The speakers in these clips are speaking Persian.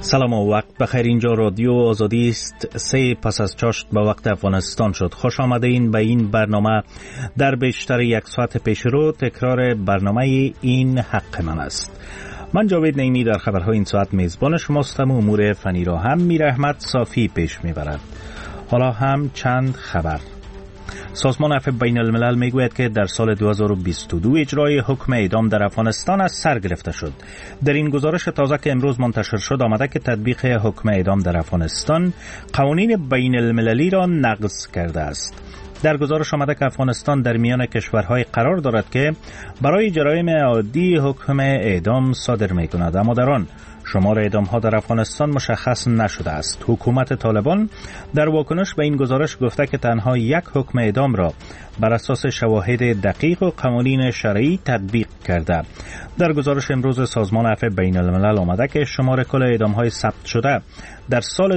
سلام و وقت بخیر. اینجا رادیو آزادی است. 3 پس از چاشت به وقت افغانستان شد. خوش آمده این به این برنامه. در بیشتر یک ساعت پیش رو تکرار برنامه این حق من است. من جاوید نعیمی در خبرهای این ساعت میزبان شماستم و امور فنی را هم میر احمد صافی پیش میبرد. حالا هم چند خبر. سازمان عفو بین الملل میگوید که در سال 2022 اجرای حکم اعدام در افغانستان از سر گرفته شد. در این گزارش تازه که امروز منتشر شد آمده که تطبیق حکم اعدام در افغانستان قوانین بین المللی را نقض کرده است. در گزارش آمده که افغانستان در میان کشورهای قرار دارد که برای جرایم عادی حکم اعدام صادر می‌کند، اما در آن شمار اعدام‌ها در افغانستان مشخص نشده است. حکومت طالبان در واکنش به این گزارش گفته که تنها یک حکم اعدام را بر اساس شواهد دقیق و قوانین شرعی تطبیق کرده. در گزارش امروز سازمان عفو بین الملل آمده که شمار کل اعدام‌های ثبت شده در سال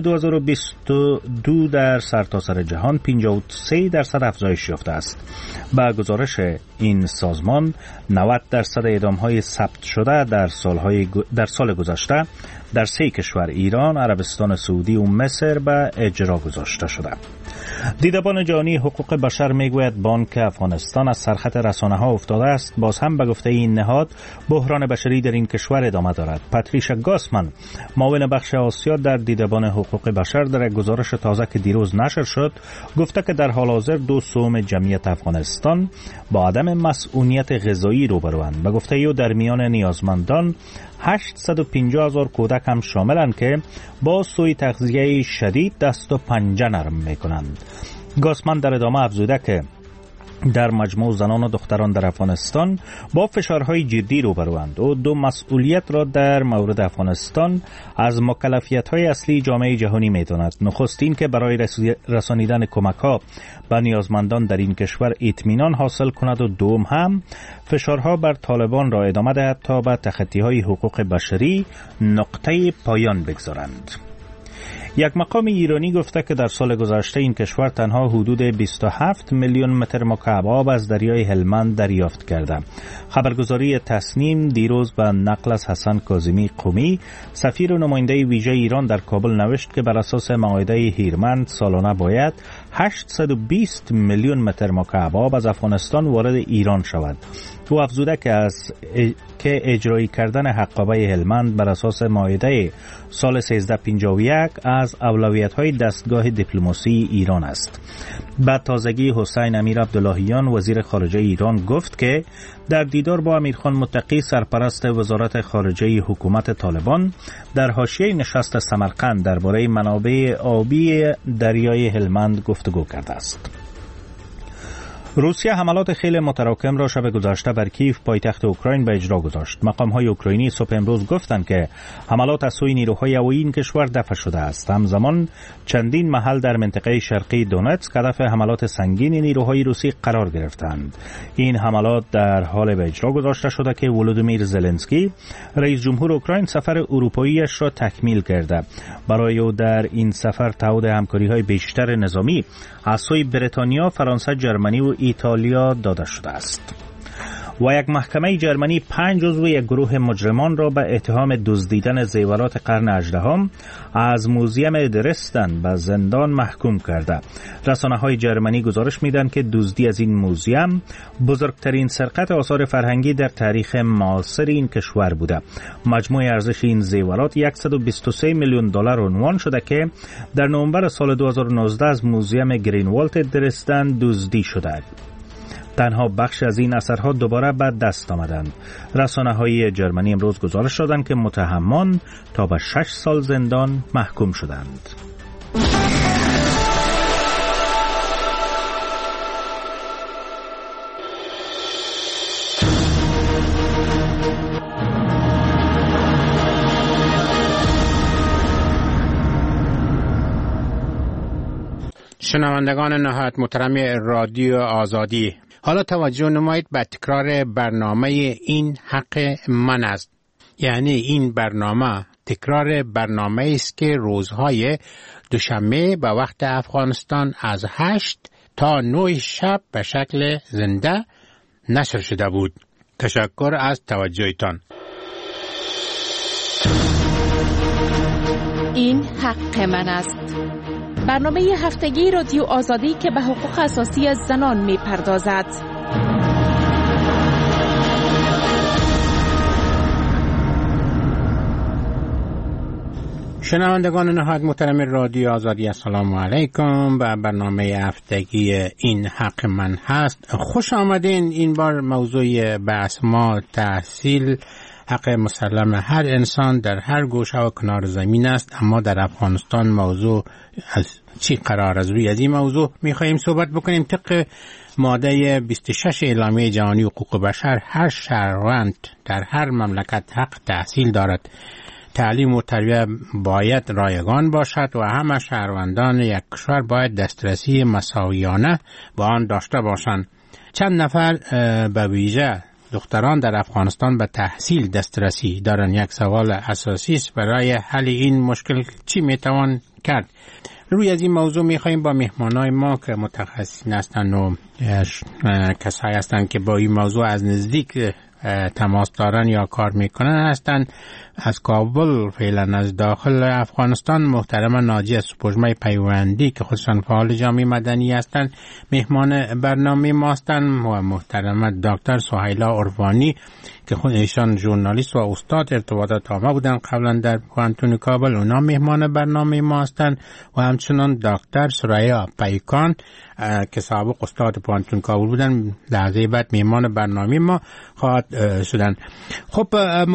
2022 در سرتاسر جهان 53% افزایش یافته است. با گزارش این سازمان 90% اعدام‌های ثبت شده در سال گذشته در 3 کشور ایران، عربستان سعودی و مصر به اجرا گذاشته شده. دیدبان جهانی حقوق بشر میگوید بانک افغانستان از سرخط رسانه‌ها افتاده است. باز هم به گفته این نهاد بحران بشری در این کشور ادامه دارد. پاتریشا گاسمن، معاون بخش آسیا در دیدبان حقوق بشر، در یک گزارش تازه که دیروز نشر شد گفته که در حال حاضر 2/3 جمعیت افغانستان با عدم مسئولیت غذایی روبروند. به گفته او در میان نیازمندان 850,000 کودک هم شاملند که با سوء تغذیه شدید دست و پنجه نرم میکنند. گاسمن در ادامه افزوده که در مجموع زنان و دختران در افغانستان با فشارهای جدی روبروند و 2 مسئولیت را در مورد افغانستان از مکلفیت‌های اصلی جامعه جهانی می‌داند. نخست این که برای رسانیدن کمک‌ها به نیازمندان در این کشور اطمینان حاصل کند و دوم هم فشارها بر طالبان را ادامه دهد تا به تخطی‌های حقوق بشری نقطه پایان بگذارند. یک مقام ایرانی گفته که در سال گذشته این کشور تنها حدود 27 میلیون متر مکعب آب از دریای هلمند دریافت کرده. خبرگزاری تصنیم دیروز به نقل از حسن کاظمی قمی، سفیر و نماینده ویژه ایران در کابل نوشت که بر اساس معاهده هیرمند سالانه باید 820 میلیون متر مکعب آب از افغانستان وارد ایران شود. او افزوده که اجرایی کردن حقابه هلمند بر اساس معاهده سال 1351 از اولویت‌های دستگاه دیپلماسی ایران است. بعد تازگی حسین امیر عبداللهیان وزیر خارجه ایران گفت که در دیدار با امیرخان متقی سرپرست وزارت خارجه حکومت طالبان در حاشیه نشست سمرقند درباره منابع آبی دریای هلمند گفتگو کرده است. روسیه حملات خیلی متراکم را شب گذشته بر کیف پایتخت اوکراین به اجرا گذاشت. مقام‌های اوکراینی صبح امروز گفتند که حملات از سوی نیروهای هوایی این کشور دفع شده است. همزمان چندین محل در منطقه شرقی دونتسک هدف حملات سنگین نیروهای روسی قرار گرفتند. این حملات در حال به اجرا گذاشته شده که ولودیمیر زلنسکی رئیس جمهور اوکراین سفر اروپاییش را تکمیل کرده. برای او در این سفر تعهد همکاری‌های بیشتر نظامی از سوی بریتانیا، فرانسه، ژرمنی و ایتالیا داده شده است. و یک محکمه ژرمنی 5 عضو یک گروه مجرمان را به اتهام دزدیدن زیورات قرن 18 از موزیم درستن به زندان محکوم کرده. رسانه‌های ژرمنی گزارش میدن که دزدی از این موزیم بزرگترین سرقت آثار فرهنگی در تاریخ معاصر این کشور بوده. مجموع ارزش این زیورات 123 میلیون دلار عنوان شده که در نوامبر سال 2019 از موزیم گرینوالت درستن دزدی شده. تنها بخش از این اثرها دوباره به دست آمدند. رسانه‌های ژرمنی امروز گزارش دادند که متهمان تا به 6 سال زندان محکوم شدند. شنوندگان نهایت محترم رادیو آزادی، حالا توجه نمایید به تکرار برنامه این حق من است. یعنی این برنامه تکرار برنامه است که روزهای دوشنبه به وقت افغانستان از 8 تا 9 شب به شکل زنده نشر شده بود. تشکر از توجهتان. این حق من است. برنامه هفتگی رادیو آزادی که به حقوق اساسی زنان می پردازد. شنوندگان نهایت محترم رادیو آزادی، السلام علیکم. و برنامه هفتگی این حق من هست. خوش آمدین. این بار موضوع بحث ما تحصیل حق مسلم هر انسان در هر گوشه و کنار زمین است، اما در افغانستان موضوع از چی قرار است؟ روی از این موضوع می‌خواهیم صحبت بکنیم. طبق ماده 26 اعلامیه جهانی حقوق بشر، هر شهروند در هر مملکت حق تحصیل دارد. تعلیم و تربیت باید رایگان باشد و همه شهروندان یک کشور باید دسترسی مساویانه با آن داشته باشند. چند نفر به ویژه دختران در افغانستان به تحصیل دسترسی دارند. یک سوال اساسی است. برای حل این مشکل چی میتوان کرد؟ روی از این موضوع میخواییم با مهمانای ما که متخصصین هستند و کسایی هستند که با این موضوع از نزدیک تماس دارن یا کار میکنن هستند. از کابل فعلا از داخل افغانستان محترمه ناجیه سپوږمۍ پیوندی که خودشان فعال جامعه مدنی هستند مهمان برنامه ما هستند و محترمه دکتر سهیلا عرفانی که خود ایشان ژورنالیست و استاد ارتباطات عامه بودن قبلا در پوهنتون کابل، اونا مهمان برنامه ما هستند. و همچنان دکتر سریا پیکان که سابق استاد پوهنتون کابل بودن لحظه بعد مهمان برنامه ما خواهد شدن. خب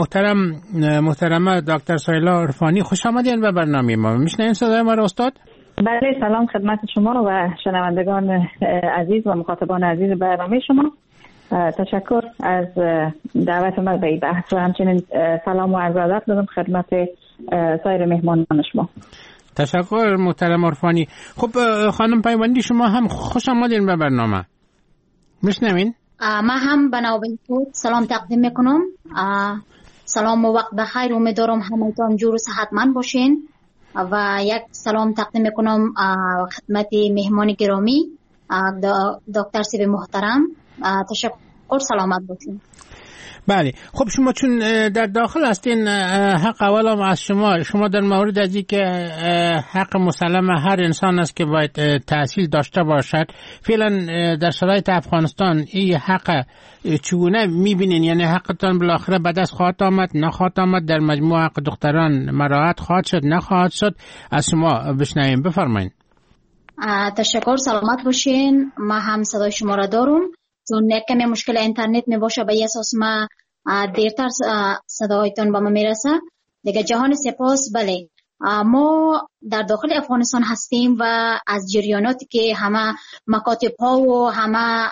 محترمه دکتر سهیلا عرفانی، خوش آمدین به برنامه ما. میشنین صدای ما را استاد؟ بله، سلام خدمت شما و شنوندگان عزیز و مخاطبان عزیز برنامه شما. تشکر از دعوت ما به این بحث و همچنین سلام و عرض ادب دارم خدمت سایر مهمانان شما. تشکر محترم عرفانی. خب خانم پیوندی، شما هم خوش آمدین به برنامه. میشنوین؟ من هم بنابراین سلام تقدیم میکنم. سلام و وقت بخیر. امیدوارم همه‌تان جور و صحتمند باشین و یک سلام تقدیم میکنم خدمت مهمان گرامی دکتر سیب محترم. تشکر، سلامت باشین. بله، خب شما چون در داخل هستین، حق اولم از شما در مورد از که حق مسلم هر انسان است که باید تحصیل داشته باشد، فعلا در شرایط افغانستان این حق چگونه میبینین؟ یعنی حقتان بالاخره به دست خواهد آمد، نخواهد آمد؟ در مجموع حق دختران مراعات خواهد شد، نخواهد شد؟ از شما بشنویم، بفرمایید. تشکر، سلامت باشین. ما هم صدای شما را دارم. چون یک کمی مشکل اینترنت می باشه به اساس ما دیرتر صدایتون به ما میرسه دیگه. جهان سپاس. بله، ما در داخل افغانستان هستیم و از جریاناتی که همه مکاتب ها و همه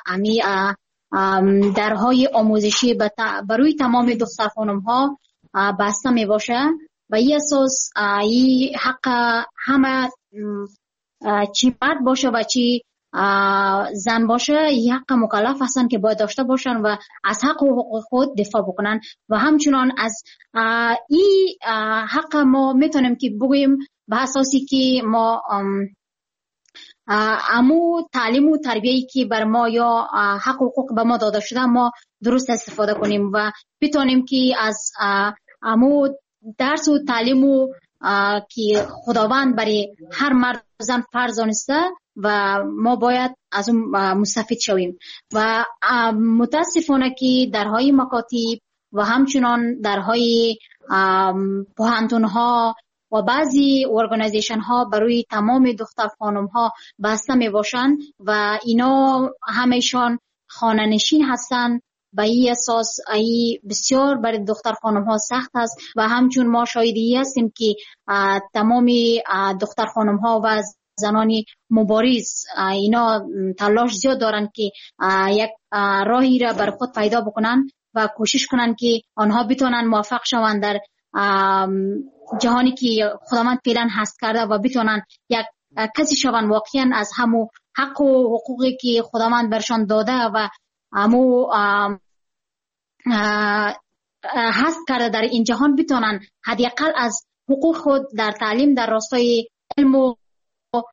درهای آموزشی بروی تمام دختر خانم ها بسته می باشه و این اساس این حق همه چی مرد باشه و چی زن باشه، این حق مکلف هستن که باید داشته باشن و از حق و حقوق خود دفاع بکنن. و همچنان از این حق ما میتونیم که بگوییم به اساسی که ما امو تعلیم و تربیه‌ای که بر ما یا حق و حقوق به ما داده شده ما درست استفاده کنیم و بتونیم که از امو درس و تعلیم و که خداوند برای هر مرد و زن فرض دانسته و ما باید از اون مستفید شویم. و متاسفانه که درهای مکاتب و همچنان درهای پوهنتون ها و بعضی ارگانیزیشن ها برای تمام دختر خانم ها بسته می باشند و اینا همیشان خانه نشین هستند. به این اساس ای بسیار برای دختر خانم ها سخت است و همچون ما شاهدی هستیم که تمام دختر خانم ها و زنانی مبارز اینا تلاش زیاد دارن که یک راهی را بر خود پیدا بکنن و کوشش کنن که آنها بتونن موفق شوند در جهانی که خداوند فعلا هست کرده و بتونن یک کسی شوند واقعا از همو حق و حقوقی که خداوند برشان داده و همو هست کرده در این جهان بتونن حداقل از حقوق خود در تعلیم در راستای علم و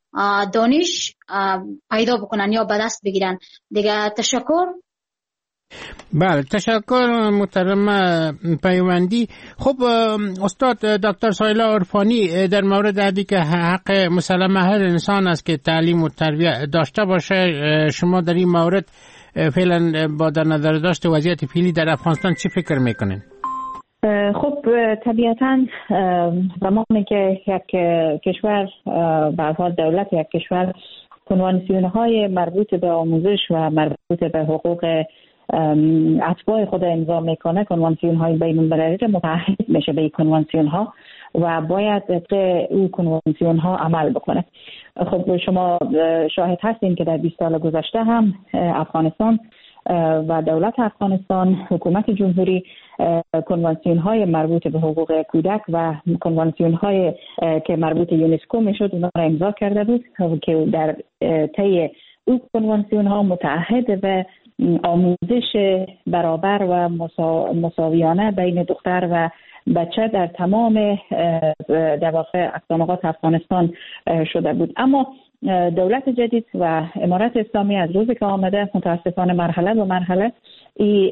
دانش پیدا بکنن یا به دست بگیرن دیگه. تشکر. بله، تشکر محترم پیوندی. خب استاد دکتر سایلا عرفانی، در مورد ادی که حق مسلم هر انسان است که تعلیم و تربیت داشته باشه، شما در این مورد فعلا با در نظر داشت وضعیت فعلی در افغانستان چی فکر میکنین؟ خب طبیعتاً زمانی که یک کشور به حال دولت یک کشور کنوانسیون‌های مربوط به آموزش و مربوط به حقوق اتباع خود امضا میکنه، کنوانسیون‌های بین‌المللی متعهد میشه به این کنوانسیون‌ها و باید طبق این کنوانسیون‌ها عمل بکنه. خب شما شاهد هستین که در 20 سال گذشته هم افغانستان و دولت افغانستان، حکومت جمهوری، کنوانسیون‌های مربوط به حقوق کودک و کنوانسیون‌های که مربوط به یونسکو میشد اونها را امضا کرده بود که در طی اون کنوانسیون‌ها متعهد به آموزش برابر و مساویانه بین دختر و بچه در تمام در واقع اقصانقاط افغانستان شده بود. اما دولت جدید و امارت اسلامی از روزی که آمده متاسفانه مرحله به مرحله این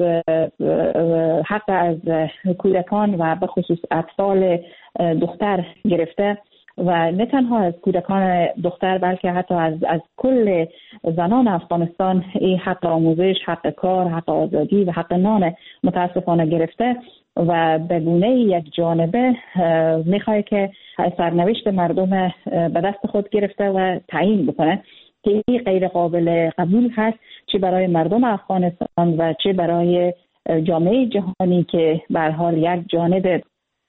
حق از کودکان و به خصوص اطفال دختر گرفته و نه تنها از کودکان دختر بلکه حتی از کل زنان افغانستان این حق آموزش، حق کار، حق آزادی و حق نان متاسفانه گرفته و به گونه یک جانبه میخواد که سرنوشت مردم به دست خود گرفته و تعیین بکنه که این غیر قابل قبول هست، چه برای مردم افغانستان و چه برای جامعه جهانی که به هر حال یک جانب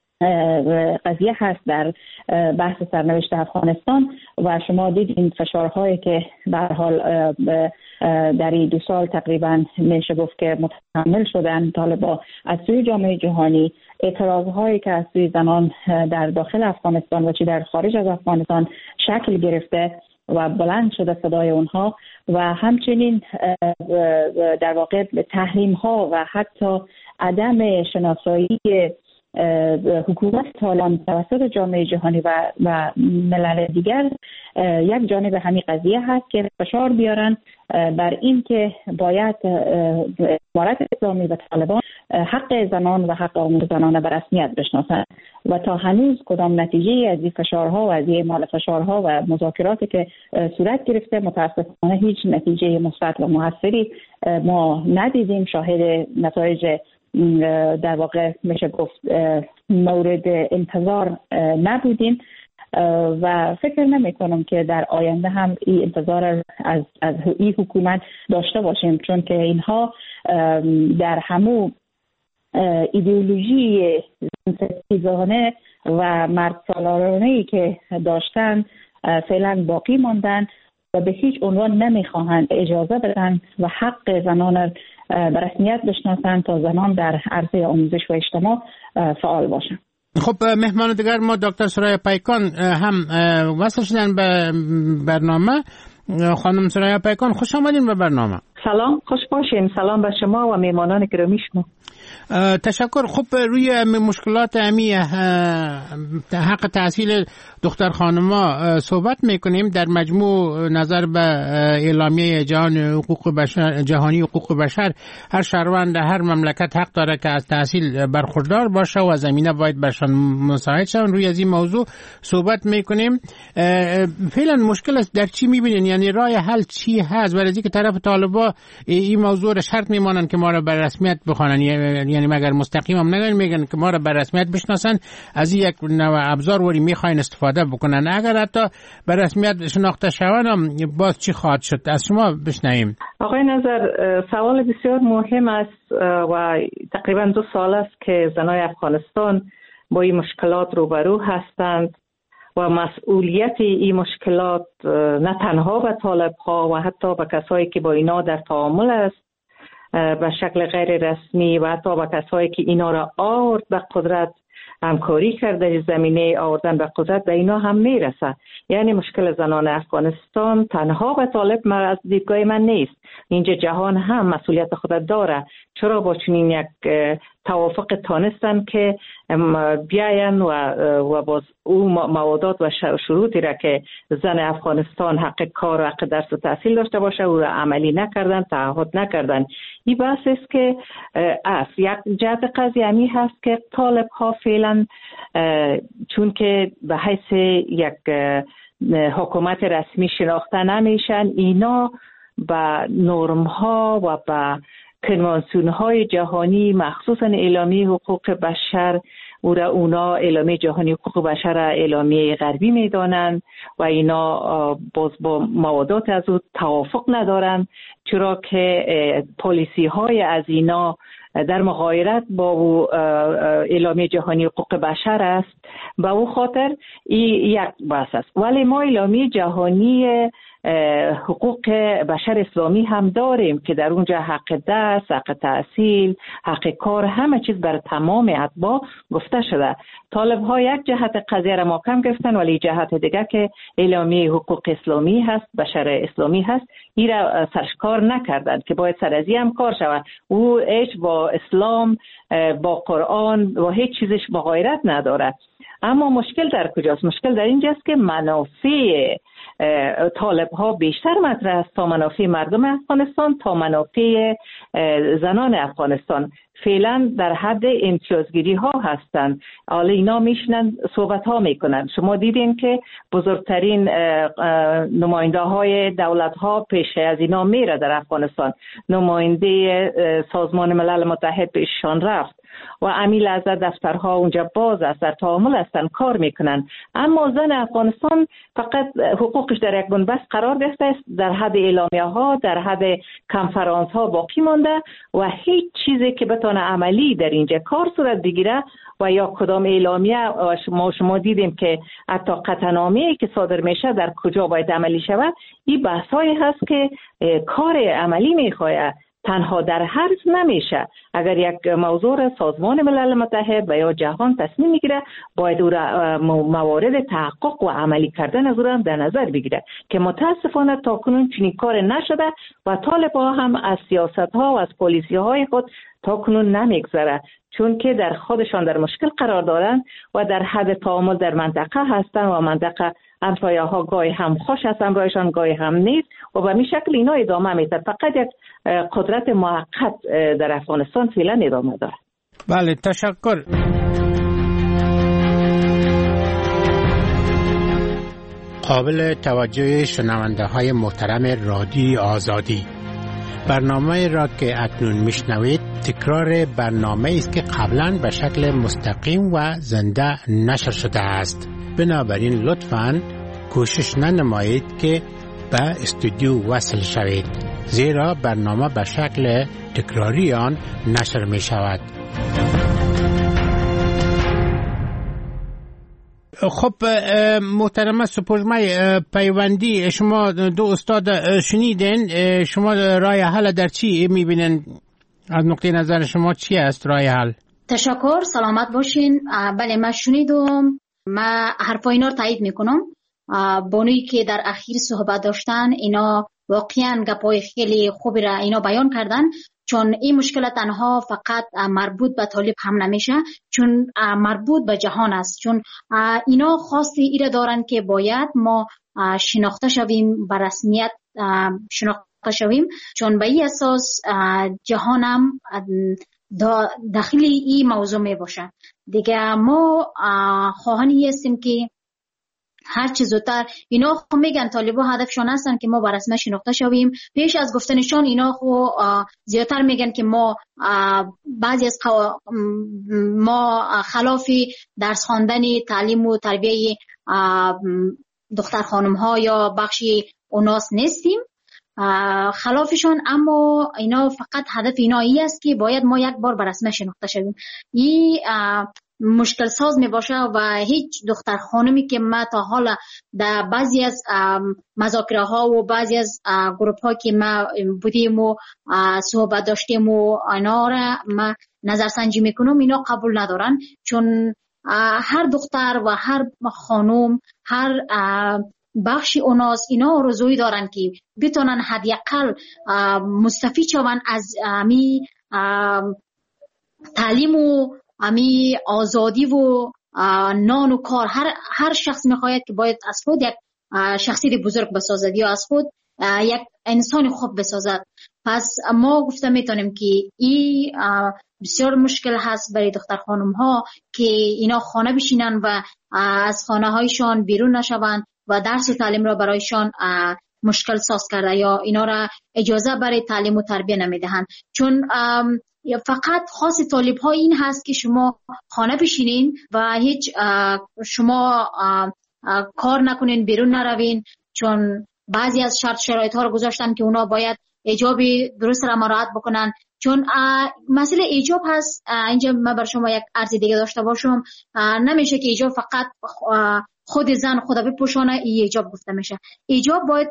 قضیه هست در بحث سرنوشت افغانستان. و شما دیدین فشارهایی که به هر حال در این 2 سال تقریبا میشه گفت که متحمل شدن طالبان از سوی جامعه جهانی، اعتراضهایی که از سوی زنان در داخل افغانستان و چه در خارج از افغانستان شکل گرفته و بلند شده صدای اونها و همچنین در واقع تحریم ها و حتی عدم شناسایی حکومت طالبان توسط جامعه جهانی و ملل دیگر یک جانب همین قضیه هست که فشار بیارن بر این که باید امارت اسلامی و طالبان حق زنان و حق آموزش زنان به رسمیت بشناسند و تا هنوز کدام نتیجه از این فشارها و از این اعمال فشارها و مذاکراتی که صورت گرفته متاسفانه هیچ نتیجه مثبت و موثری ما ندیدیم، شاهد نتایج در واقع میشه گفت مورد انتظار نبودیم و فکر نمی کنم که در آینده هم این انتظار از این حکومت داشته باشیم، چون که اینها در همو ایدئولوژی ستیزانه و مرد سالارانه‌ای که داشتن فعلا باقی ماندن و به هیچ عنوان نمیخواهند اجازه بدن و حق زنان به رسمیت بشناسند تا زنان در عرصه آموزش و اجتماع فعال باشند. خب مهمان دیگر ما دکتر سرای پیکان هم وصل شدن به برنامه. خانم سرای پیکان خوش آمدین به برنامه. سلام، خوش باشین. سلام به شما و میهمانان گرامی شما. تشکر. خب روی مشکلات حق تحصیل دختر خانما صحبت میکنیم. در مجموع نظر به اعلامیه جهانی حقوق بشر هر شهروند هر مملکت حق داره که از تحصیل برخوردار باشه و زمینه باید برشان مساعد شون. روی از این موضوع صحبت میکنیم. فعلا مشکل در چی میبینین؟ یعنی راه حل چی هست؟ برای اینکه طرف طالبا این موضوع را شرط میمانن که ما را به رسمیت بخوانن، یعنی مگر مستقیم هم نگن میگن که ما را به رسمیت بشناسن، از یک نوع ابزار وری میخواین استفاده بکنن. اگر حتی به رسمیت شناخته شون هم باز چی خواهد شد؟ از شما بشنویم. آقای نظر، سوال بسیار مهم است و تقریبا 2 سال است که زنای افغانستان با این مشکلات روبرو هستند و مسئولیت این مشکلات نه تنها به طالب‌ها و حتی به کسایی که با اینا در تعامل است به شکل غیر رسمی و حتی به کسایی که اینا را آورد به قدرت همکاری کرده زمینه آوردن به قدرت به اینا هم میرسه. یعنی مشکل زنان افغانستان تنها به طالب از دیدگاه من نیست، اینجا جهان هم مسئولیت خود داره، چرا با چنین یک توافق تانستن که بیاین و باز او موادات و شروطی را که زن افغانستان حق کار و حق درس و تحصیل داشته باشه او را عملی نکردن، تعهد نکردن. این بحث است که یک جهت قضیه همی هست که طالب ها فعلا چون که به حیث یک حکومت رسمی شناخته نمیشن، اینا به نرم ها و به کنوانسیون های جهانی مخصوصا اعلامیه حقوق بشر اونا اعلامیه جهانی حقوق بشر اعلامیه غربی میدانند و اینا باز با موادات از او توافق ندارند، چرا که پالیسی های از اینا در مغایرت با اعلامیه جهانی حقوق بشر است. به او خاطر یک بحث است. ولی ما اعلامیه جهانی حقوق بشر اسلامی هم داریم که در اونجا حق درس، حق تحصیل، حق کار، همه چیز بر تمام اتباع گفته شده. طالب ها یک جهت قضیه را محکم گرفتن، ولی جهت دیگه که اعلامیه حقوق اسلامی هست، بشر اسلامی هست، این را سرشکار نکردن که باید سر از این هم کار شود. او هیچ با اسلام، با قرآن و هیچ چیزش مغایرت ندارد. اما مشکل در کجاست؟ مشکل در اینجاست که منافع طالب ها بیشتر مطرح است تا منافع مردم افغانستان، تا منافع زنان افغانستان. فعلا در حد امتیازگیری ها هستند. حالا اینا میشنن صحبت ها میکنن. شما دیدین که بزرگترین نماینده های دولت ها پیش از اینا میره در افغانستان. نماینده سازمان ملل متحد پیششان رفت و امیل از دفترها اونجا باز است، در تعامل هستن، کار میکنن. اما زن افغانستان فقط حقوقش در یک بنبست قرار گرفته است، در حد اعلامیه ها، در حد کنفرانس ها باقی مانده و هیچ چیزی که بتونه عملی در اینجا کار صورت بگیره و یا کدام اعلامیه شما دیدیم که حتی قطعنامه‌ای که صادر میشه در کجا باید عملی شود. این بحثایی هست که کار عملی میخواد، تنها در حرف نمیشه. اگر یک موضوع سازمان ملل متحد و یا جهان تصمیم میگیره، باید او را موارد تحقق و عملی کردن از او را در نظر بگیره که متاسفانه تا کنون چنین کار نشده و طالبان هم از سیاست ها و از پالیسی های خود تا کنون نمیگذره، چون که در خودشان در مشکل قرار دارن و در حد تعامل در منطقه هستن و منطقه همسایه ها گاهی هم خوش هستن برایشان، گاهی هم نیست و به این شکل اینا ادامه میده. فقط یک قدرت موقت در افغانستان فعلا ادامه داره. بله، تشکر. قابل توجه شنونده های محترم رادیوی آزادی، برنامه را که اکنون میشنوید تکرار برنامه است که قبلا به شکل مستقیم و زنده نشر شده است. بنابراین لطفاً کوشش ننمایید که به استودیو وصل شوید، زیرا برنامه به شکل تکراری آن نشر می شود. خب محترم سپرمای پیوندی، شما دو استاد شنیدین، شما راه حل در چی میبینن؟ از نقطه نظر شما چی است راه حل؟ تشکر، سلامت باشین. بله، من شنیدم، من حرفای اینا رو تایید میکنم. بانویی که در اخیر صحبت داشتن اینا واقعا گپای خیلی خوبی را اینا بیان کردن، چون این مشکل تنها فقط مربوط به طالب هم نمیشه، چون مربوط به جهان است. چون اینا خواستی ایره دارن که باید ما شناخته شویم، به رسمیت شناخته شویم، چون به این اساس جهان هم داخلی این موضوع می باشه. دیگه ما خواهانی هستیم که هر چه زودتر، اینا خو میگن طالبا هدفشان هستن که ما بر رسمیت شناخته شویم. پیش از گفتنشان اینا خو زیادتر میگن که ما بعضی از ما خلاف درس خواندن، تعلیم و تربیه دختر خانم ها یا بخشی اوناس نیستیم، خلافشان. اما اینا فقط هدف اینا است که باید ما یک بار بر رسمیت شناخته شویم. این مشکل ساز می باشه و هیچ دختر خانمی که ما تا حالا در بعضی از مذاکره ها و بعضی از گروپ ها که ما بودیم و صحبت داشتیم و اینا را ما نظرسنجی میکنم، اینا قبول ندارن، چون هر دختر و هر خانم، هر بخشی اوناس اینا آرزویی دارن که بتونن حداقل مستفید شون از می تعلیم و امی آزادی و نان و کار هر شخص میخواید که باید از خود یک شخصیت بزرگ بسازد یا از خود یک انسان خوب بسازد. پس ما گفته میتونیم که این بسیار مشکل هست برای دختر خانم ها که اینا خانه بشینن و از خانه هایشان بیرون نشوند و درس و تعلیم را برایشان مشکل ساز کرده یا اینا را اجازه برای تعلیم و تربیه نمیدهند. چون فقط خاص طالب ها این هست که شما خانه بشینین و هیچ شما کار نکنین، بیرون نروین، چون بعضی از شرط شرایط ها رو گذاشتن که اونا باید ایجابی درست را مراعات بکنن. چون مسئله ایجاب هست، اینجا من بر شما یک عرض دیگه داشته باشم، نمیشه که ایجاب فقط خود زن خدا بپوشانه ایجاب گفته میشه. ایجاب باید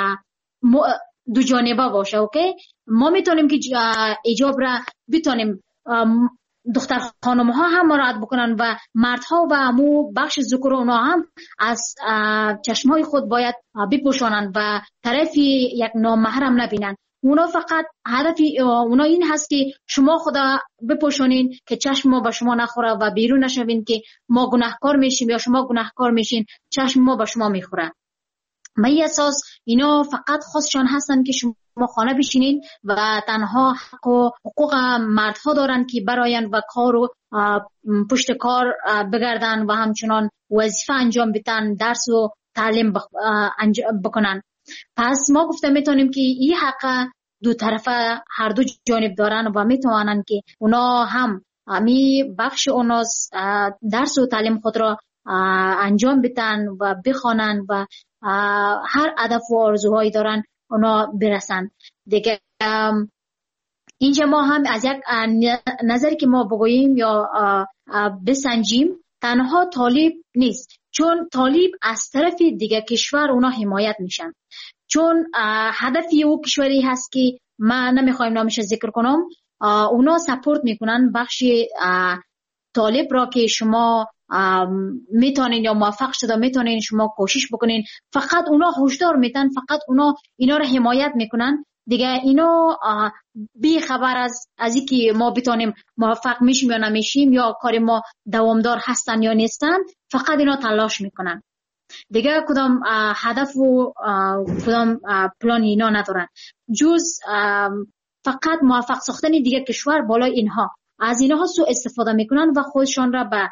دو جانبه باشه. اوکی، ما میتونیم که ایجاب را بتونیم دختر خانم ها هم مراعات بکنن و مردها و امو بخش ذکر اونا هم از چشم های خود باید بپوشانن و طرفی یک نامحرم نبینن. اونا فقط هدف اونا این هست که شما خدا بپوشانین که چشم ما به شما نخوره و بیرون نشوین که ما گناهکار میشیم یا شما گناهکار میشین، چشم ما به شما میخوره. به این اساس اینا فقط خاصشان هستن که شما خانه بشینین و تنها حق و حقوق مردها دارن که براین و کار و پشت کار بگردن و همچنان وظیفه انجام بدن، درس و تعلیم بکنن. پس ما گفته میتونیم که این حق دو طرفه هر دو جانب دارن و میتونن که اونا هم می بخش اوناس درس و تعلیم خود را انجام بدن و بخوانن و هر هدف و آرزوهایی دارن اونا برسن. دیگه اینجا ما هم از یک نظری که ما بگوییم یا بسنجیم، تنها طالب نیست، چون طالب از طرف دیگه کشور اونا حمایت میشن، چون هدفی او کشوری هست که من نمیخوایم نامش ذکر کنم، اونا سپورت میکنن بخش طالب را که شما میتونین یا موفق شده میتونین شما کوشش بکنین. فقط اونا هشدار میدن، فقط اونا اینا رو حمایت میکنن. دیگه اینا بی خبر از اینکه ما بتونیم موفق میشیم یا نمیشیم یا کار ما دوامدار هستن یا نیستن، فقط اینا تلاش میکنن. دیگه کدام هدف و کدام پلان اینا ندارن جز فقط موفق ساختن دیگه کشور بالای اینها. از اینها سوء استفاده میکنن و خودشان را به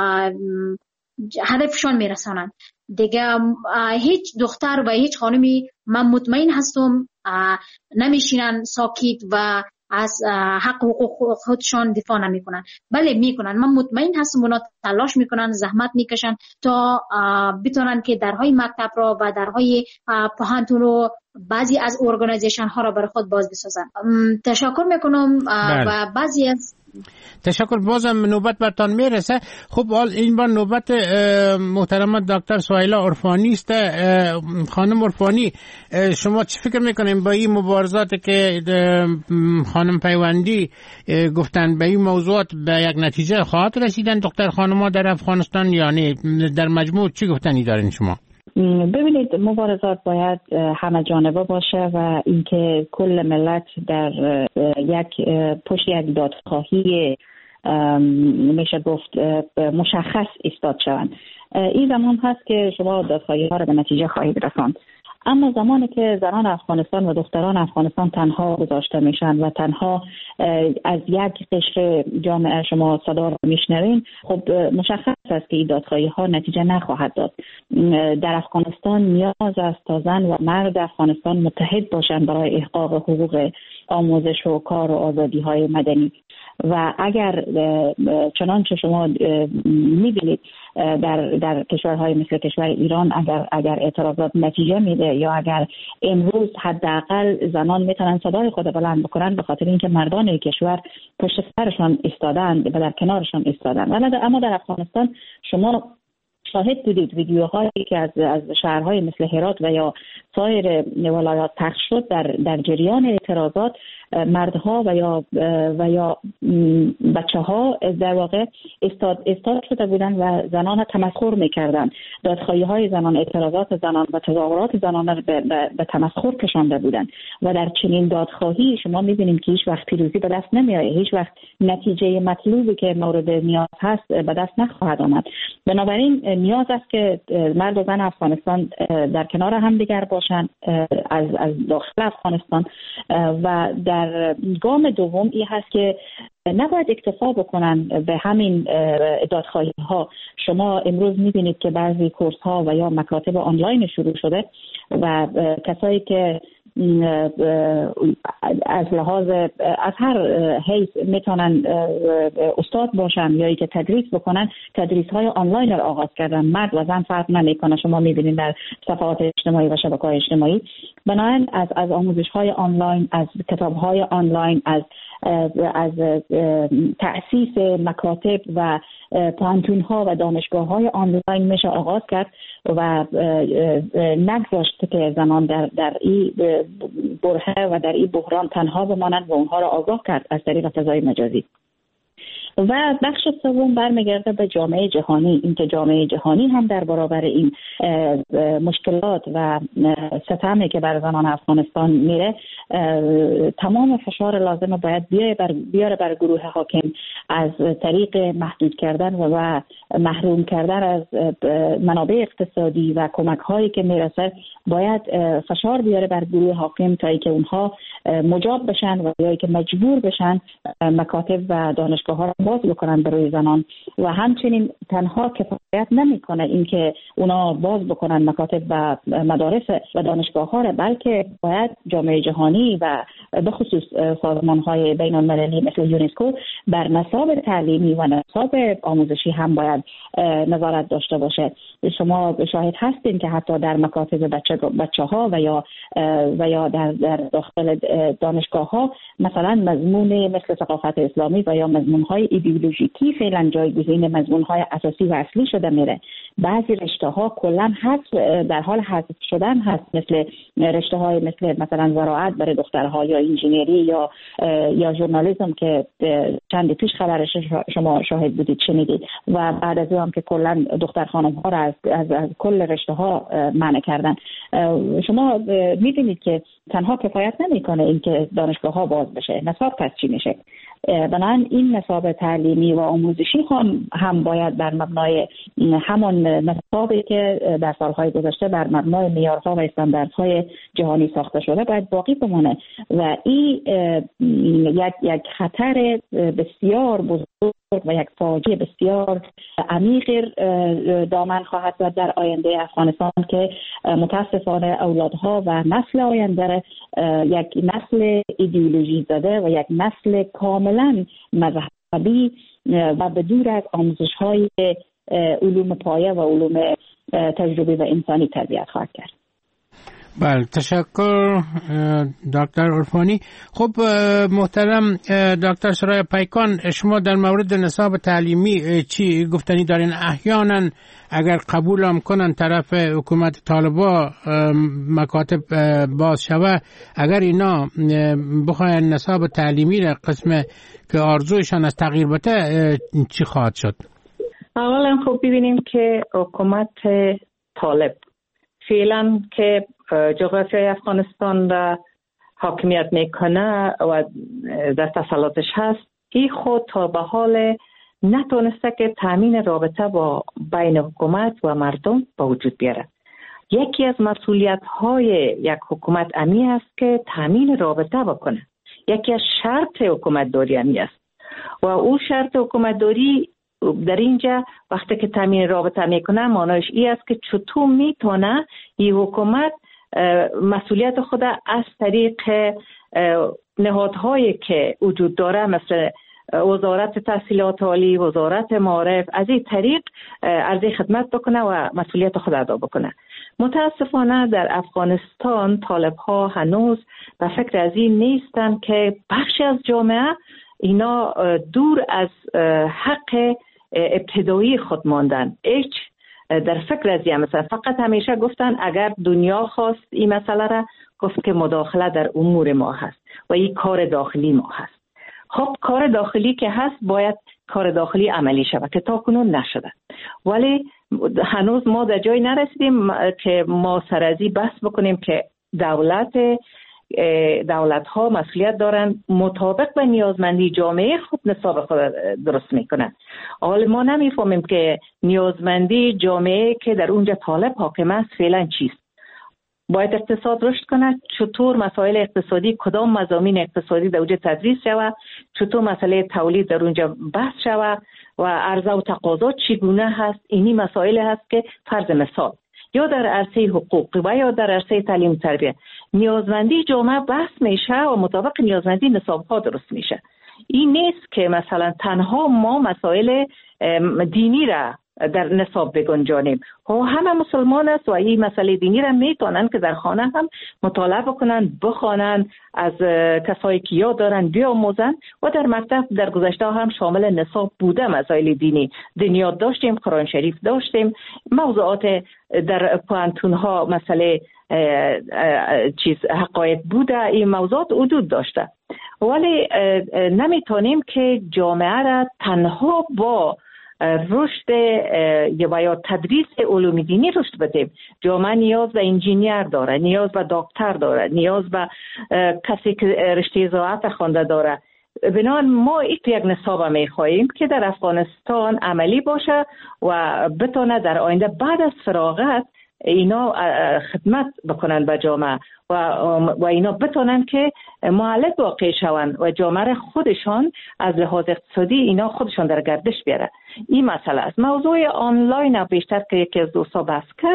هدفشان میرسانن. دیگه هیچ دختر و هیچ خانمی من مطمئن هستم نمیشینن ساکت و از حق حقوق خودشان دفاع نمیکنن. بله میکنن، من مطمئن هستم اونا تلاش میکنن، زحمت میکشن تا بتونن که درهای مکتب را و درهای پوهنتون رو بعضی از ارگانیزیشن ها را برای خود باز بسازن. تشکر میکنم و بعضی از تشکر. بازم نوبت برتان میرسه. خب این بار نوبت محترم دکتر سهیلا عرفانی است. خانم عرفانی، شما چی فکر میکنین با این مبارزات که خانم پیوندی گفتن به این موضوعات به یک نتیجه خواهد رسیدن دختر خانم‌ها در افغانستان، یعنی در مجموع چی گفتنی دارین شما؟ ببینید، مبارزات باید همه جانبه باشه و اینکه کل ملت در پشت یک دادخواهی میشه گفت مشخص ایستاد شوند. این زمان هست که شما دادخواهی ها را به نتیجه خواهید رساند. اما زمانی که زنان افغانستان و دختران افغانستان تنها گذاشته میشن و تنها از یک قشر جامعه شما صدا را میشنوین، خب مشخص است که این دادخواهی ها نتیجه نخواهد داد. در افغانستان نیاز است تا زن و مرد افغانستان متحد باشند برای احقاق حقوق آموزش و کار و آزادی های مدنی. و اگر چنانچه شما میبینید در کشورهای مثل کشور ایران اگر اعتراضات نتیجه میده یا اگر امروز حداقل زنان میتونن صدای خود بلند بکنن به خاطر اینکه مردان کشور پشت سرشان ایستادند و در کنارشان ایستادند. اما در افغانستان شما شاهد بودید ویدیوهایی که از شهرهای مثل هرات و یا سایر ولایات پخش شد در جریان اعتراضات، مردها و یا بچه‌ها در واقع استاد شده بودند و زنان را تمسخر می‌کردند. دادخواهی‌های زنان، اعتراضات زنان و تظاهرات زنان را به تمسخر کشانده بودند و در چنین دادخواهی شما می‌بینیم که هیچ وقت پیروزی به دست نمی‌آید، هیچ وقت نتیجه مطلوبی که مورد نیاز هست به دست نخواهد آمد. بنابراین نیاز است که مرد و زن افغانستان در کنار هم دیگر باشند از داخل افغانستان و در گام دوم این هست که نباید اکتفا بکنن به همین دادخواهی ها. شما امروز میبینید که بعضی کورس ها و یا مکاتب آنلاین شروع شده و کسایی که از لحاظ از هر حیث میتونن استاد باشن یا که تدریس بکنن، تدریس های آنلاین را آغاز کردن. مرد و زن فرق نمیکنه، شما میبینید در صفحات اجتماعی و شبکه‌های اجتماعی. بنابراین از آموزش های آنلاین، از کتاب های آنلاین، از تأسیس مکاتب و پانتون ها و دانشگاه های آنلاین میشه آغاز کرد و نگذاشت که زنان در این برهه و در این بحران تنها بمانند و اونها را آگاه کرد از طریق فضای مجازی. و بخش سوم برمیگرده به جامعه جهانی، اینکه جامعه جهانی هم در برابر این مشکلات و ستمی که بر زنان افغانستان میره تمام فشار لازم باید بیاره بر گروه حاکم از طریق محدود کردن و محروم کردن از منابع اقتصادی و کمک هایی که میرسه. باید فشار بیاره بر گروه حاکم تا اینکه اونها مجاب بشن و یا که مجبور بشن مکاتب و دانشگاه ها را باز بکنن برای زنان. و همچنین تنها کفایت نمیکنه اینکه اونا باز بکنن مکاتب و مدارس و دانشگاه ها را، بلکه باید جامعه جهانی و به خصوص سازمان های بین المللی مثل یونسکو بر نصاب تعلیمی و نصاب آموزشی هم باید نظارت داشته باشه. شما شاهد هستین که حتی در مکاتب بچه ها و یا در داخل دانشگاه ها مثلا مضمون مثل ثقافت اسلامی و یا مضمون های ایدئولوژیکی فعلا جایگزین مضمون های اساسی و اصلی شده میره. بعضی رشته ها کلا در حال حذف شدن هست، مثل رشته های مثلا زراعت برای دخترها یا انجینری یا ژورنالیسم که چند پیش خبرش شما شاهد بودید شنیدید و بعد از اون که کلا دختر خانم ها را از کل رشته ها منع کردن. شما می‌بینید که تنها کفایت نمی‌کنه اینکه دانشگاه ها باز بشه، نصاب پس چی میشه؟ بنابراین این نصاب تعلیمی و آموزشی هم باید بر مبنای همان نصابی که در سالهای گذشته بر مبنای معیارها و استانداردهای جهانی ساخته شده باید باقی بمانه و این یک خطر بسیار بزرگ و یک فاجعه بسیار عمیق دامن خواهد زد در آینده افغانستان که متاسفانه اولادها و نسل آینده یک نسل ایدئولوژی زده و یک نسل کاملا مذهبی و بدور از آموزش‌های علوم پایه و علوم تجربی و انسانی تربیت خواهد کرد. بله، تشکر دکتر عرفانی. خب محترم دکتر سرای پیکان، شما در مورد نصاب تعلیمی چی گفتنی دارین؟ احیانا اگر قبول هم کنن طرف حکومت طالبا مکاتب باز شوه، اگر اینا بخواین نصاب تعلیمی را قسم که آرزویشان از تغییر بده چی خواهد شد؟ اولا خب ببینیم که حکومت طالب فعلا که جغرافیای افغانستان را حاکمیت میکنه و در تسلطش هست، این خود تا به حال نتونسته که تامین رابطه با بین حکومت و مردم به وجود بیاره. یکی از مسئولیت های یک حکومت امی است که تامین رابطه بکنه. یکی از شرط حکومت داری امی است و او شرط حکومت داری در اینجا وقتی که تامین رابطه میکنه معنیش این است که چطور میتونه این حکومت مسئولیت خود از طریق نهادهایی که وجود داره مثل وزارت تحصیلات عالی، وزارت معارف، از این طریق عرضه خدمت بکنه و مسئولیت خود ادا بکنه. متاسفانه در افغانستان طالب ها هنوز به فکر از این نیستن که بخشی از جامعه اینا دور از حق ابتدایی خود ماندن. هیچ در فکر از این مسئله. فقط همیشه گفتن اگر دنیا خواست این مسئله را، گفت که مداخله در امور ما هست و این کار داخلی ما هست. خب کار داخلی که هست باید کار داخلی عملی شود که تا کنون نشده، ولی هنوز ما در جای نرسیدیم که ما سرازی بحث بکنیم که دولت ها مسئولیت دارن مطابق به نیازمندی جامعه خود نصاب خود درست میکنن. حالا ما نمیفهمیم که نیازمندی جامعه که در اونجا طالب حاکم است فعلا چیست. باید اقتصاد رشد کنه، چطور مسائل اقتصادی، کدام مضامین اقتصادی در اونجا تدریس شود، چطور مسئله تولید در اونجا بحث شود و عرضه و تقاضا چگونه هست. اینی مسائل هست که فرض مثال یا در عرصه حقوق و یا در عرصه تعلیم تربیت نیازمندی جامعه بحث میشه و مطابق نیازمندی نصاب ها درست میشه. این نیست که مثلا تنها ما مسائل دینی را در نصاب بگنجانیم. همه مسلمان است و این مسئله دینی را میتونن که در خانه هم مطالعه بکنن، بخوانن، از کسایی که یاد دارن بیاموزن و در مکتب در گذشته هم شامل نصاب بوده. مسائل دینی دنیا داشتیم، قرآن شریف داشتیم، موضوعات در پوانتون ها مسئله حقایق بوده، این موضوعات وجود داشته. ولی نمیتونیم که جامعه را تنها با رشد یا تدریس علوم دینی رشد بدیم. جامعه نیاز به انجینیر داره، نیاز به دکتر داره، نیاز به کسی که رشته زراعت خوانده داره. بنابراین ما یک نصاب می‌خواهیم که در افغانستان عملی باشه و بتونه در آینده بعد از فراغت اینا خدمت بکنن به جامعه و اینا بتونن که معلق واقع شون و جامعه خودشان از لحاظ اقتصادی اینا خودشان در گردش بیاره. این مسئله است. موضوع آنلاین بیشتر که یکی از دوستا بحث کرد،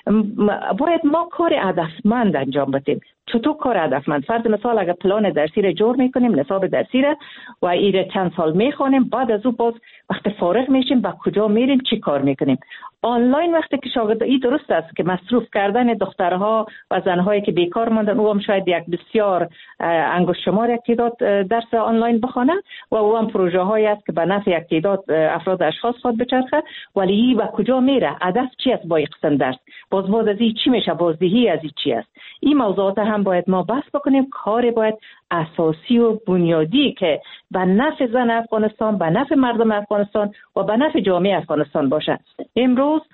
باید ما کار هدفمند انجام بدیم. چطور کار هدفمند؟ فرض مثال اگر پلان درسی را جور میکنیم، نصاب درسی را و این چند سال میخوانیم، بعد از او باز وقت فارغ میشیم به کجا میریم، چی کار میکنیم؟ آنلاین وقتی که شاگرد این درست است که مصروف کردن دخترها و زنهایی که بیکار ماندن، او هم شاید یک بسیار انگشت شمار یک تعداد درس آنلاین بخونه و او هم پروژه هایی است که به نفع یک تعداد افراد اشخاص خود بچرخه. ولی این به کجا میره؟ هدف چی است با این قسم درس؟ بعد از این چی میشه؟ بازدهی از این چی است؟ این موضوعات هم باید ما بحث بکنیم. کار باید اساسی و بنیادی که به نفع زن افغانستان، به نفع مردم افغانستان و به نفع جامعه افغانستان باشه. امروز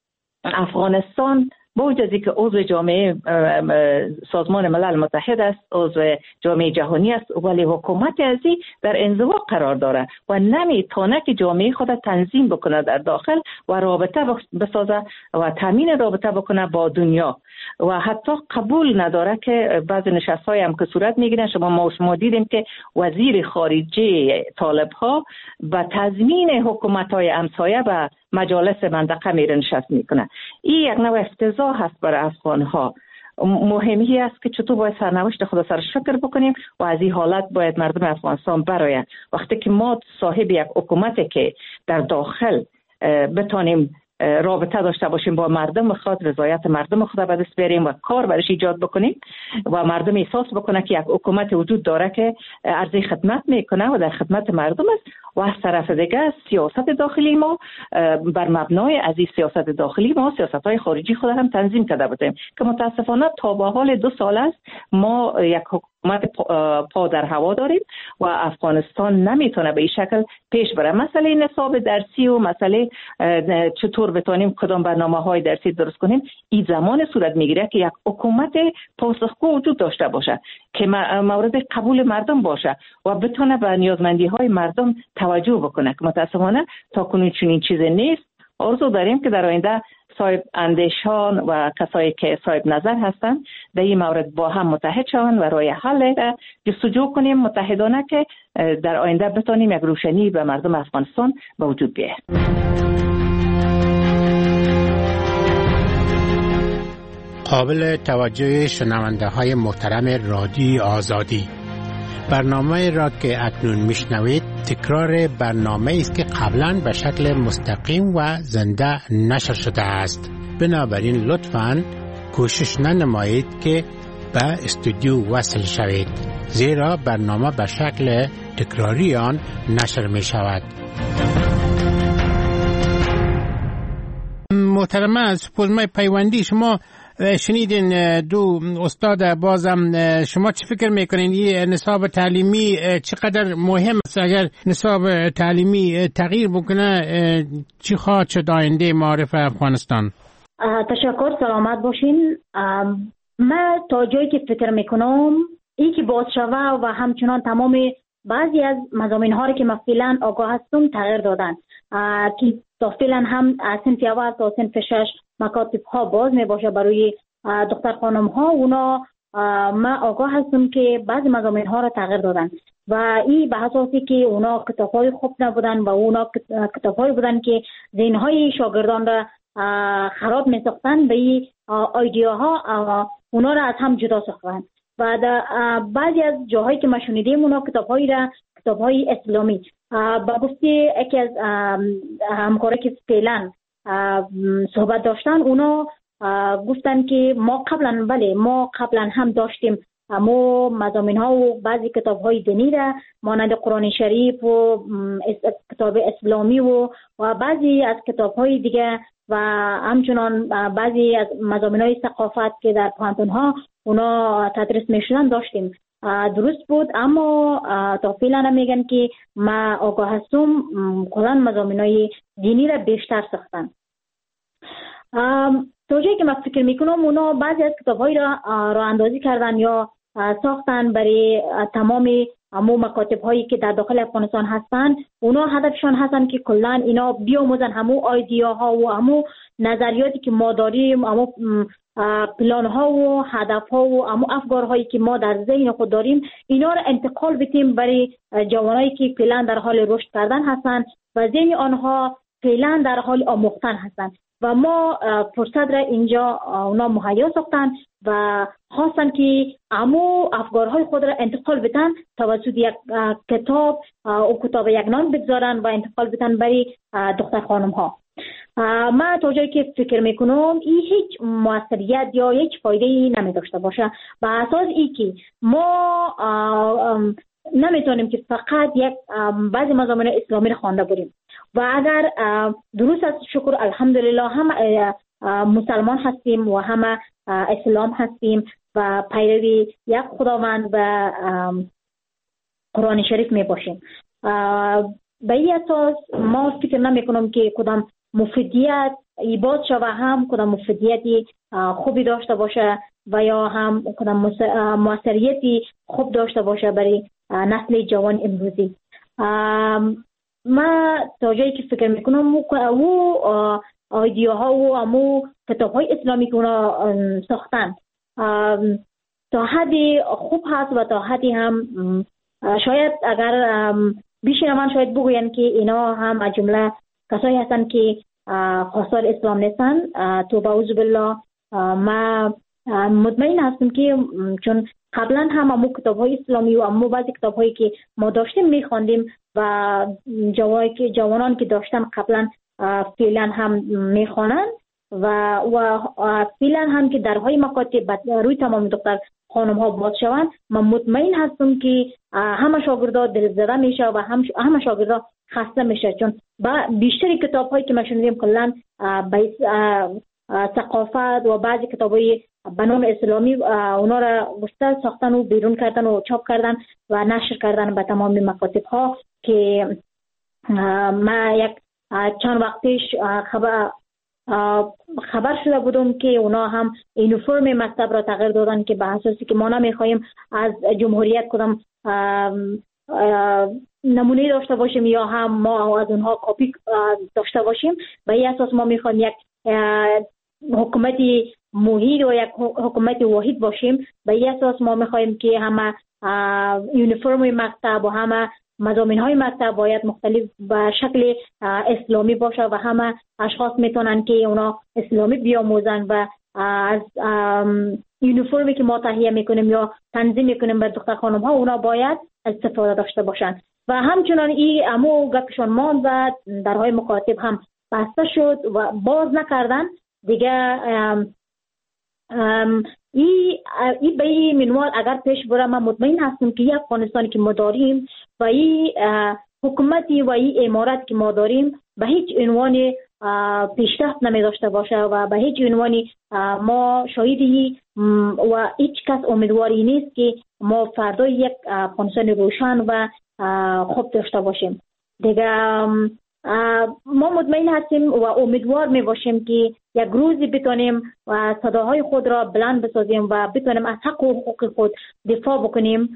افغانستان با وجود از اینکه عضو جامعه سازمان ملل متحد است، عضو جامعه جهانی است، ولی حکومت ازی در انزوا قرار داره و نمیتونه که جامعه خود تنظیم بکنه در داخل و رابطه بسازه و تامین رابطه بکنه با دنیا و حتی قبول نداره که بعضی نشست‌های هم که صورت میگیرن. شما دیدیم که وزیر خارجه طالب ها به تضمین حکومت‌های همسایه به مجالس منطقه میره نشست میکنه. این یک نوع افتضاح هست برای افغان ها. مهمی است که چطور باید سرنوشت خود سرش فکر بکنیم و از این حالت باید مردم افغانستان برآیند. وقتی که ما صاحب یک حکومتی که در داخل بتانیم رابطه داشته باشیم با مردم خود، رضایت مردم خود به دست بیاریم و کار برش ایجاد بکنیم و مردم احساس بکنه که یک حکومت وجود داره که عرضه خدمت میکنه و در خدمت مردم است. و از طرف دیگه سیاست داخلی ما بر مبنای از این سیاست داخلی ما سیاست‌های خارجی خود هم تنظیم کرده بودیم که متاسفانه تا به حال 2 سال است ما یک حکومت پا در هوا داریم و افغانستان نمیتونه به این شکل پیش بره. مسئله نصاب درسی و مسئله چطور بتونیم کدام برنامه‌های درسی درست کنیم، این زمان صورت میگیره که یک حکومت پاسخگو وجود داشته باشه که مورد قبول مردم باشه و بتونه به نیازمندی‌های مردم توجه بکنه که متاسفانه تا کنون چنین چیزی نیست. آرزو داریم که در آینده صاحب اندیشان و کسایی که صاحب نظر هستند در این مورد با هم متحد شوند و راه حل جستجو کنیم متحدانه که در آینده بتونیم یک روشنی به مردم افغانستان به وجود بیاید. قابل توجه شنونده های محترم رادیوی آزادی، برنامه را که اکنون میشنوید تکرار برنامه است که قبلا به شکل مستقیم و زنده نشر شده است. بنابراین لطفاً کوشش ننمایید که به استودیو وصل شوید، زیرا برنامه به شکل تکراری آن نشر می شود. محترمه، سپوزمای پیوندی شما شنیدین دو استاد بازم، شما چی فکر میکنین این نصاب تعلیمی چقدر مهم است؟ اگر نصاب تعلیمی تغییر بکنه چی خواهد شد آینده معارف افغانستان؟ تشکر، سلامت باشین. من تا جایی که فکر میکنم این که باز شوه و همچنان تمام بعضی از مضامین ها که من فعلا آگاه هستم تغییر دادن، که تا فعلا هم صنف اول تا صنف 6 مکاتب ها باز می باشه برای دختر خانم ها. اونا من آگاه هستم که بعضی مضامین ها را تغییر دادن و این به اساسی که اونا کتاب های خوب نبودن و اونا کتاب های بودن که ذهن های شاگردان را خراب می ساختن. به این ایدیاها اونا را از هم جدا ساختن و بعضی از جاهایی که ما شنیدیم اونا کتاب‌های اسلامی با گفته یکی از همکارا که فعلا صحبت داشتن، اونا گفتن که ما قبلا هم داشتیم اما مضامین ها و بعضی کتاب های دینی را مانند قرآن شریف و کتاب اسلامی و بعضی از کتاب های دیگه و همچنان بعضی از مضامین های ثقافت که در پوهنتون ها اونا تدریس میشدن داشتیم. درست بود، اما تا فعلا میگن که ما آگاه هستم کلا مضامین های دینی را بیشتر ساختن. توجهی که من فکر میکنم اونا بعضی از کتاب های را اندازی کردن یا ساختن برای تمام همو مکاتب هایی که در داخل افغانستان هستن. اونا هدفشان هستن که کلان اینا بیاموزن همو ایدیاها و همو نظریاتی که ما داریم، همو پلان ها و هدف ها و همو افکار هایی که ما در ذهن خود داریم، اینا را انتقال بدیم برای جوانایی که فعلا در حال رشد کردن هستن و ذهن آنها فعلا در حال آموختن هستن و ما فرصت را اینجا اونا مهیا ساختن و خواستن که همو افکارهای خود را انتقال بدن توسط یک کتاب و کتاب یک نام بگذارن و انتقال بدن برای دختر خانم ها. من تا جایی که فکر میکنم این هیچ موثریت یا هیچ فایده نمی داشته باشه، به اساس ای که ما نمیتونیم که فقط یک بعضی مضامین اسلامی را خوانده بریم و اگر درست است شکر الحمدلله هم مسلمان هستیم و هم اسلام هستیم و پیروی یک خداوند و قرآن شریف می باشیم. به این اساس ما فکر نمی کنم که کدام مفیدیت ایباد شوه هم کدام مفیدیتی خوبی داشته باشه و یا هم کدام موثریتی خوب داشته باشه برای نسل جوان امروزی. ما تا جایی که فکر میکنم او ایدیاها و امو کتاب‌های اسلامی که اونا ساختن تا حدی خوب هست و تا حدی هم شاید اگر بیشتر من شاید بگوین که اینا هم از جمله کسایی هستن که خواستار اسلام نیستن. توبه اعوذ بالله. ما مطمئن هستم که چون قبلا هم امو کتاب‌های اسلامی و امو بعضی کتاب‌هایی که ما داشتیم می‌خواندیم و جوانان که داشتن قبلا فعلا هم میخوانن و فعلا هم که درهای مکاتب روی تمام دختر خانم ها باز شوند. من مطمئن هستم که همه شاگردا دلزده میشه و همه شاگردا خسته میشه، چون بیشتری کتاب هایی که ما شنیدیم کلا ثقافت و بعضی کتابای به نام اسلامی اونا را گسته ساختن و بیرون کردن و چاپ کردن و نشر کردن به تمام مکاتب ها که ما یک چند وقتش خبر شده بودم که اونا هم یونیفرم مکتب را تغییر دادن که به اساسی که ما نمیخوایم از جمهوریت کدام نمونه داشته باشیم یا هم ما از اونها کپی داشته باشیم. به این اساس ما میخوایم یک حکومتی موحد و یک حکومت واحد باشیم. به این اساس ما میخوایم که همه یونیفرم مکتب و همه مضامین های مکتب باید مختلف به شکل اسلامی باشه و همه اشخاص میتونن که اونا اسلامی بیاموزن و از یونیفرمی که ما تهیه میکنیم یا تنظیم میکنیم به دختر خانم ها اونا باید استفاده داشته باشن و همچنان این امو گپشان ماند و درهای مکاتب هم بسته شد و باز نکردن دیگه. این به این منوال اگر پیش بره من مطمئن هستم که این افغانستانی که ما داریم و این حکومتی و این امارت که ما داریم به هیچ عنوان پیشرفت نمی داشته باشه و به هیچ عنوانی ما شاهدی و هیچ کس امیدواری نیست که ما فردا یک افغانستان روشن و خوب داشته باشیم. دیگه ما مطمئن هستیم و امیدوار می باشیم که یک روزی بتونیم صداهای خود را بلند بسازیم و بتونیم از حق و حقوق خود دفاع بکنیم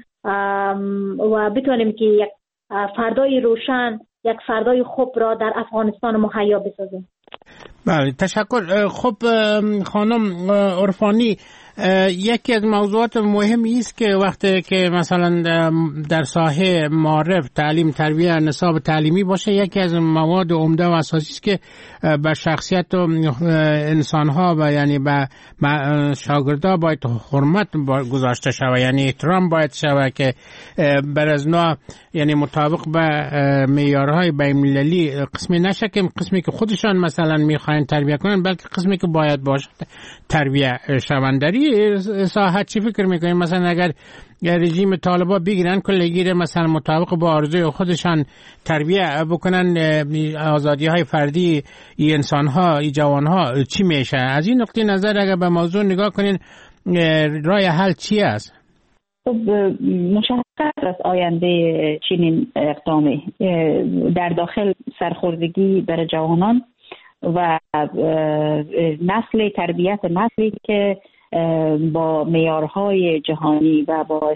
و بتونیم که یک فردای روشن، یک فردای خوب را در افغانستان مهیا بسازیم. بله، تشکر. خب خانم عرفانی، یکی از موضوعات مهمی است که وقتی که مثلا در ساحه معارف، تعلیم، تربیت، نصاب تعلیمی باشه، یکی از مواد عمده و اساسی است که به شخصیت انسان‌ها و یعنی به شاگردها باید حرمت گذاشته شود، یعنی احترام باید شود که برازنا یعنی مطابق به معیارهای بین‌المللی قسمی نشه که قسمی که خودشان مثلا میخواین تربیت کنن، بلکه قسمی که باید باشه تربیت شوند. در این ساحت چی فکر میکنین؟ مثلا اگر رژیم طالبا بگیرن کلگیر مثلا مطابق با آرزوی خودشان تربیت بکنن آزادی های فردی ای انسان ها، ای جوان ها، چی میشه؟ از این نقطه نظر اگر به موضوع نگاه کنین راه حل چی است؟ مشخص است آینده چنین اقدامی در داخل سرخوردگی بر جوانان و نسل تربیت نسلی که با معیارهای جهانی و با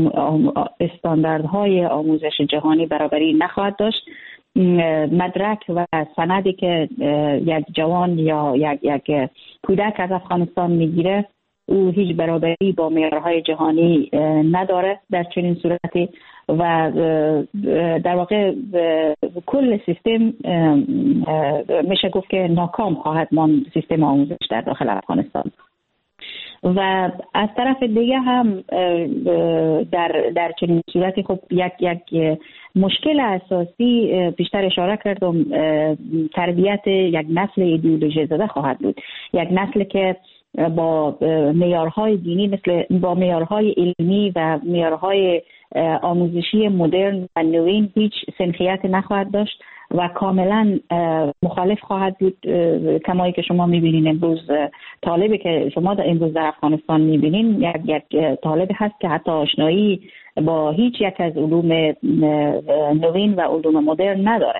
استانداردهای آموزش جهانی برابری نخواهد داشت. مدرک و سندی که یک جوان یا یک کودک از افغانستان میگیره او هیچ برابری با معیارهای جهانی نداره در چنین صورتی و در واقع کل سیستم میشه گفت که ناکام خواهد ماند، سیستم آموزش در داخل افغانستان. و از طرف دیگه هم در چنین صورتی خب یک مشکل اساسی بیشتر اشاره کردم، تربیت یک نسل ایدئولوژی زده خواهد بود، یک نسل که با معیارهای دینی با معیارهای علمی و معیارهای آموزشی مدرن و نوین هیچ سنخیت نخواهد داشت و کاملا مخالف خواهد بود. کمایی که شما میبینین امروز طالبی که شما امروز در افغانستان میبینین یک طالب هست که حتی آشنایی با هیچ یک از علوم نوین و علوم مدرن نداره.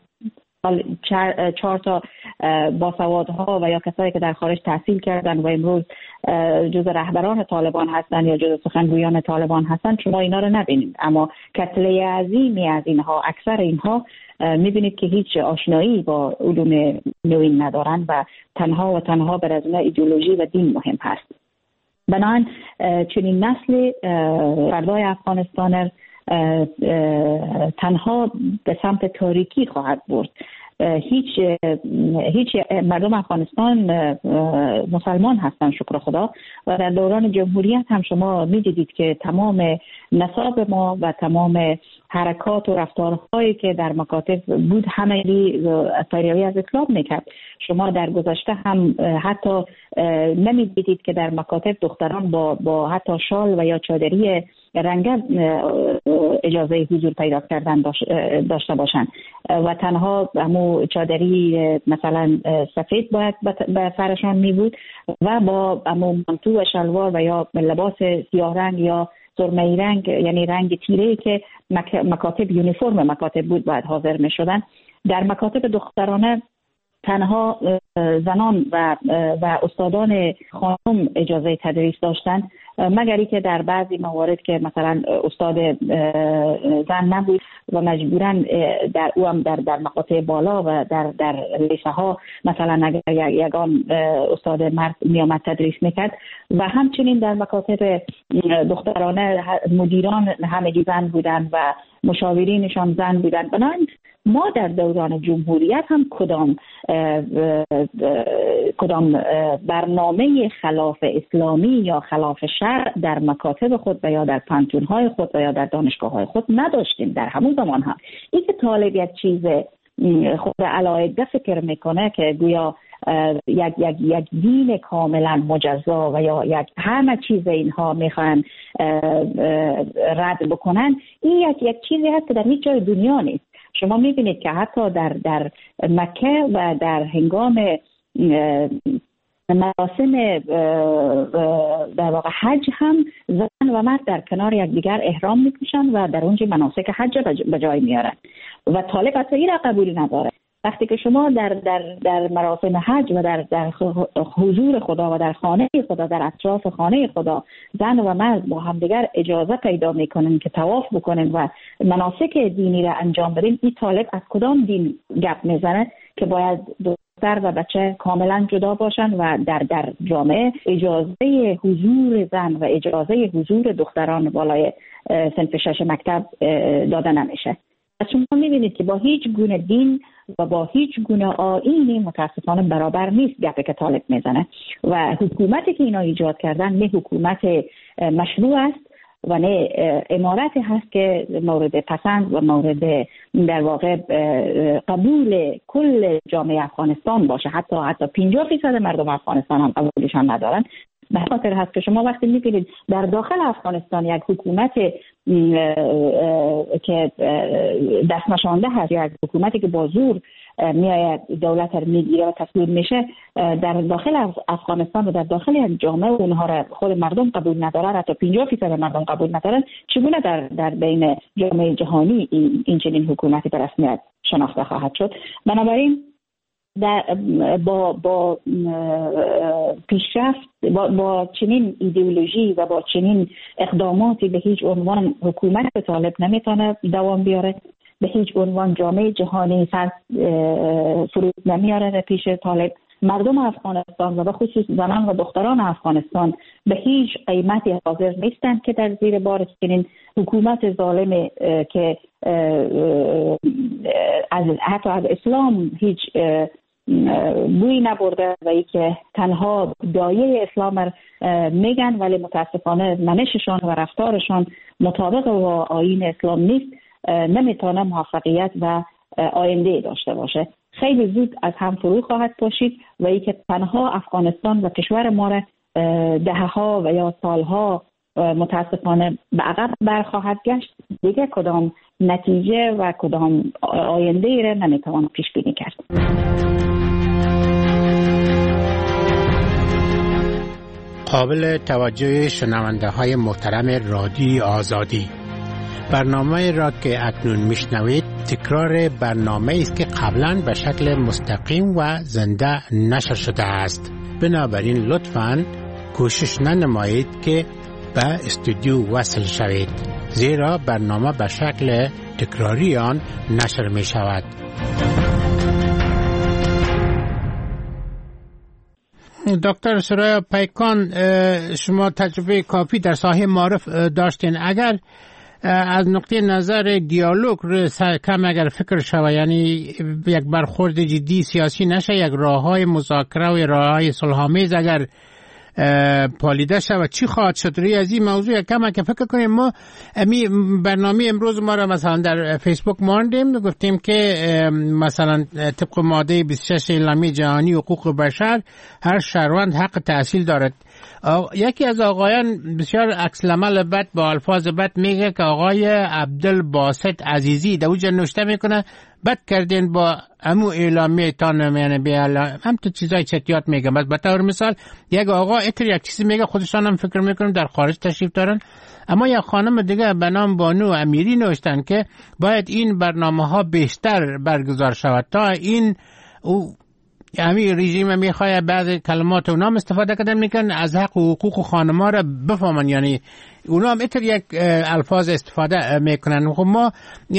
4 تا باسوادها و یا کسایی که در خارج تحصیل کردن و امروز جز رهبران طالبان هستن یا جز سخنگویان طالبان هستن، شما اینا رو نبینید، اما کتله عظیمی از اینها، اکثر اینها میبینید که هیچ آشنایی با علوم نوین ندارن و تنها بر از اونها ایدئولوژی و دین مهم هست. بنابراین چنین نسل فردای افغانستان تنها به سمت تاریکی خواهد برد. هیچ مردم افغانستان مسلمان هستند شکر خدا و در دوران جمهوریت هم شما می‌دیدید که تمام نصاب ما و تمام حرکات و رفتارهایی که در مکاتب بود همگی پیروی از اسلام میکرد. شما در گذشته هم حتی نمی‌دیدید که در مکاتب دختران با حتی شال و یا چادری رنگه اجازه حضور پیدا کردن داشته باشند و تنها همون چادری مثلا سفید باید به سرشان می بود و با همون مانتو و شلوار و یا لباس سیاه رنگ یا سرمه‌ای رنگ، یعنی رنگ تیره‌ای که مکاتب یونیفرم مکاتب بود باید حاضر می شدن. در مکاتب دخترانه تنها زنان و استادان خانم اجازه تدریس داشتن، مگری که در بعضی موارد که مثلا استاد زن نبود و مجبوراً در مقاطع بالا و در لیسه ها مثلا اگر یگان استاد مرد می آمد تدریس میکرد و همچنین در مکاتب دخترانه مدیران همگی زن بودن و مشاورینشان زن بودن. بنابراین ما در دوران جمهوریت هم کدام برنامه خلاف اسلامی یا خلاف شرع در مکاتب خود و یا در پانتون‌های خود و یا در دانشگاه‌های خود نداشتیم. در همون زمان هم این که طالب یک چیز خود علاهده فکر میکنه که گویا یک دین کاملا مجزا و یا یک همه چیز اینها میخوان رد بکنن، این یک چیزی هست که در هیچ جای دنیا نیست. شما میبینید که حتی در مکه و در هنگام مراسم در واقع حج هم زن و مرد در کنار یکدیگر احرام میپوشن و در اونجا مناسک حج به جای میارن و طالب اصلا این را قبول نداره. وقتی که شما در مراسم حج و در حضور خدا و در خانه خدا، در اطراف خانه خدا، زن و مرد با همدیگر اجازه پیدا میکنن که طواف بکنن و مناسک دینی را انجام بدن، این طالب از کدام دین گپ میزنه که باید دختر و بچه کاملا جدا باشن و در جامعه اجازه حضور زن و اجازه حضور دختران بالای صنف 6 مکتب داده نمیشه. شما میبینید که با هیچ گونه دین و با هیچ گونه آیینی متاسفانه برابر نیست گپی که طالب میزنه و حکومتی که اینا ایجاد کردن نه حکومت مشروع است و نه امارتی هست که مورد پسند و مورد در واقع قبول کل جامعه افغانستان باشه. حتی 50% مردم افغانستان هم قبولشان ندارن. به خاطر هست که شما وقتی میبینید در داخل افغانستان یک حکومت که دست نشانده هست یا یک حکومتی که با زور میآید دولت رو میگیره و تصویب میشه، در داخل افغانستان و در داخل یک جامعه اونها را خود مردم قبول ندارن، حتی 50% مردم قبول ندارن، چگونه در بین جامعه جهانی این چنین حکومتی به رسمیت شناخته خواهد شد؟ بنابراین با پیشرفت با چنین ایدئولوژی و با چنین اقداماتی به هیچ عنوان حکومت طالب نمیتونه دوام بیاره، به هیچ عنوان جامعه جهانی سر فرود نمیاره پیش طالب. مردم افغانستان و به خصوص زنان و دختران افغانستان به هیچ قیمتی حاضر نیستند که در زیر بار چنین حکومت ظالم که حتی از اسلام هیچ بوی نبرده و ای که تنها دایه اسلام میگن ولی متاسفانه منششان و رفتارشان مطابق با آیین اسلام نیست، نمیتونه موفقیت و آینده داشته باشه. خیلی زود از هم فرو خواهد پاشید و ای که تنها افغانستان و کشور ما را دهها و یا سالها متاسفانه به عقب برخواهد گشت. دیگه کدام نتیجه و کدام آینده ای را نمیتوان پیش بینی کرد. قابل توجه شنونده های محترم رادیوی آزادی، برنامه را که اکنون میشنوید تکرار برنامه است که قبلا به شکل مستقیم و زنده نشر شده است. بنابراین لطفاً کوشش ننمایید که به استودیو وصل شوید، زیرا برنامه به شکل تکراری آن نشر می شود. دکتر سرایا پیکان، شما تجربه کافی در ساحه معارف داشتین. اگر از نقطه نظر دیالوگ کم اگر فکر شود، یعنی یک برخورد جدی سیاسی نشه، یک راههای مذاکره و راههای صلح‌آمیز اگر پالیده شود، چی خواهد شد؟ روی از این موضوع کم که فکر کنیم. ما برنامه امروز ما را مثلا در فیسبوک ماندیم، گفتیم که مثلا طبق ماده 26 اعلامیه جهانی حقوق بشر هر شهروند حق تحصیل دارد. یکی از آقایان بسیار عکس العمل بد با الفاظ بد میگه که آقای عبدالباسط عزیزی در اونجا نوشته میکنه بد کردین با امو اعلامیه تان، یعنی هم تو چیزای چتیات میگم. بس به طور مثال یک آقا اتر یک چیزی میگه، خودشان هم فکر میکنم در خارج تشریف دارن. اما یک خانم دیگه به نام بانو امیری نوشتن که باید این برنامه ها بیشتر برگزار شود تا این همین رژیم میخواه بعض کلمات اونا هم استفاده کردن میکنن از حق و حقوق خانما را بفهمن، یعنی اونا هم اتر یک الفاظ استفاده میکنن. خب ما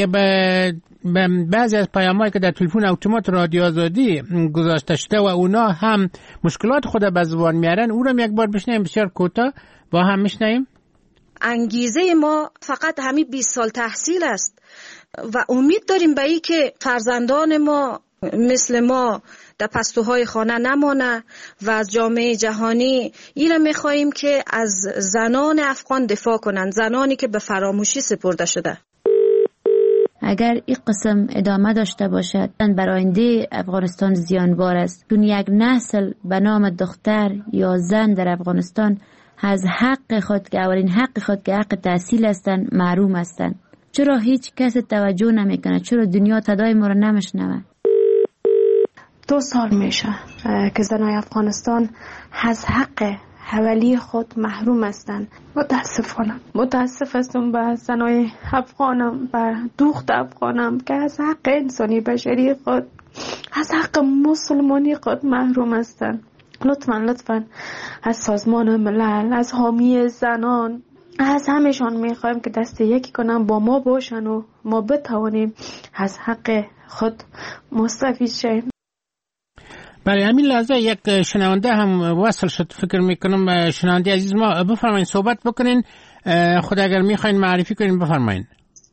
بعضی از پیامایی که در تلفن اتومات رادیو آزادی گذاشته شده و اونا هم مشکلات خود به زبان میارن، او را یک بار بشنویم بسیار کوتاه با هم میشنویم. انگیزه ما فقط همین 20 سال تحصیل است و امید داریم به این که فرزندان ما مثل ما در پستوهای خانه نمانه و از جامعه جهانی ایره میخواییم که از زنان افغان دفاع کنند، زنانی که به فراموشی سپرده شده. اگر این قسم ادامه داشته باشد بر آینده افغانستان زیانبار است، چون یک نسل به نام دختر یا زن در افغانستان از حق خود که اولین حق خود که حق تحصیل هستند محروم هستند. چرا هیچ کس توجه نمیکنه؟ چرا دنیا صدای ما رو نمیشنوه؟ 2 سال میشه که زنای افغانستان از حق حوالی خود محروم هستند. متاسف هستم به زنای افغانم، به دوخت افغانم که از حق انسانی بشری خود، از حق مسلمانی خود محروم هستند. لطفاً از سازمان ملل، از حامی زنان، از همشان میخوایم که دست یکی کنن، با ما باشن و ما بتوانیم از حق خود مستفید شیم. برای همین لحظه یک شنونده هم وصل شد، فکر میکنم. شنونده عزیز ما بفرمایید، صحبت بکنین. خود اگر میخواین معرفی کنین بفرمایید.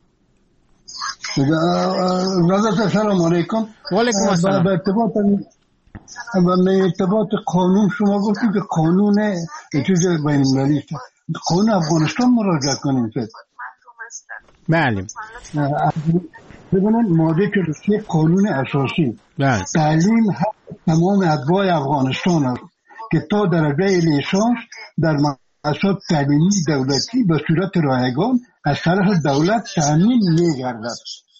سلام علیکم. و علیکم السلام. به ارتباط قانون شما گفتید که قانون چیز بین‌المللی، قانون افغانستان مراجعه کنیم. بله. ببینید ماده 43 قانون اساسی تعلیم حق تمام اتباع افغانستان است که تا درجه لیسانس در مؤسسات تعلیمی دولتی به صورت رایگان از طرف دولت تامین می‌گردد.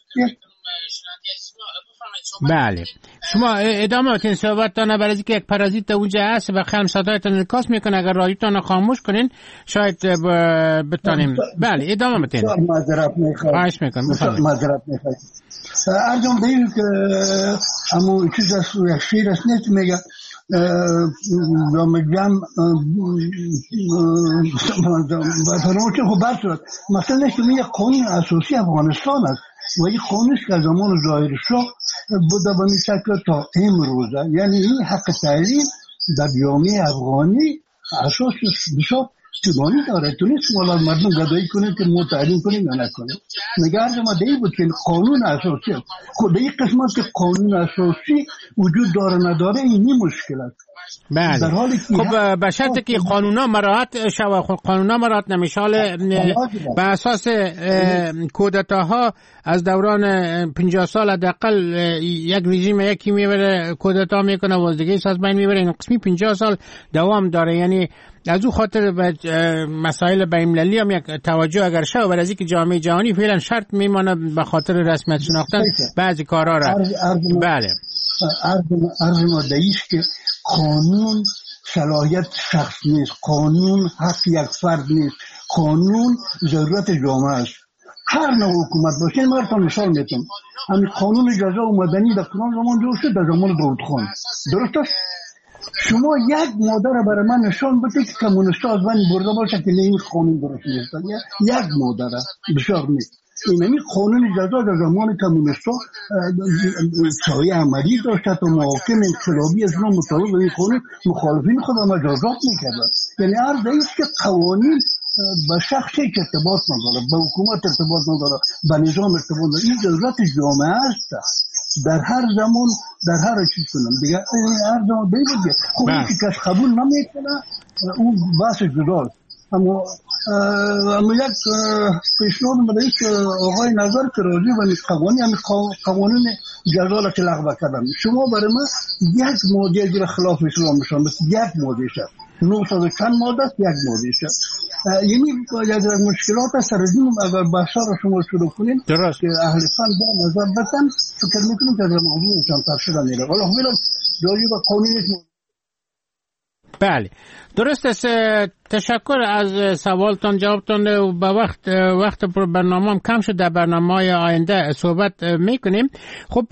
بله، شما ادامه بدین صحبتتان، برای اینکه یک پارازیت اونجا هست و خیلی صدایتان انعکاس میکنه. اگر رادیوتان خاموش کنین شاید بتونیم. بله ادامه بدین. معذرت میخوام. خواهش میکنم. معذرت میخوام. ارزم بگم که اما چیز از شیر است نیست، میگه میگم فراموش خبر شد. مثلا نشون میگه قانون اساسی افغانستان است و این قانون که از زمان ظاهر شاه بوده به این شکل تا امروزه. یعنی این حق تعلیم در جامعه افغانی اساس بسیار چگانی داره. تو نیست مولا مردم گدایی کنید که ما تعلیم کنیم یا نکنیم. نگرد ما دیگه بود که قانون اساسی است. خود این قسمت که قانون اساسی وجود داره نداره اینی مشکل است. بله. خب به شرط که قانونا مراعات شود. قانونا مراعات نمیشه. به اساس کودتاها از دوران 50 سال حداقل یک رژیم یکی میبره کودتا میکنه و دیگه اساس بین میبره. این قسمی 50 سال دوام داره. یعنی از او خاطر به مسائل بین‌المللی هم یک توجه اگر شود، برای اینکه جامعه جهانی فعلا شرط میمانه به خاطر رسمیت شناختن بعضی کارها را. بله. عرض ماده است که قانون صلاحیت شخص نیست، قانون حق یک فرد نیست، قانون ضرورت جامعه است. هر نوع حکومت باشه. من براتون مثال میتونم. همین قانون جزا و مدنی در کدام زمان جور شد؟ در زمان داود خان. درست است؟ شما یک ماده را برای من نشان بدید که کمونیستا از بین برده باشه که این قانون درست نیست. یک ماده را بسیار نیست. این قانون جزا در زمان کمونیستا سایه عملی داشته تا محاکم انقلابی از اونها مطابق به این قانون مخالفین خود مجازات میکردن. یعنی عرض است که قوانین به شخص ارتباط نداره، به حکومت ارتباط نداره، به نظام ارتباط نداره. این ضرورت جامعه است در هر زمان در هر چیز کنم دیگه. هر زمان دیگه خب این که کس قبول نمیکنه اون بحث جداست. اما یک پیشنهاد میده که آقای نظر که راجع به قوانین جزا را که لغو کردن، شما برای من یک ماده اگر خلاف اسلام بشن بس یک ماده شد 900 چند ماده است، یک ماده شد. یعنی یک مشکلات سرزیم اگر بحثا را شما شروع کنین که اهل فن با نظر بدن فکر میکنیم که در موضوع چند تفصیل میره. حالا همین راجع به قانون. بله درست است. تشکر از سوالتان جوابتان. به وقت برنامه هم کم شد، در برنامه آینده صحبت میکنیم. خب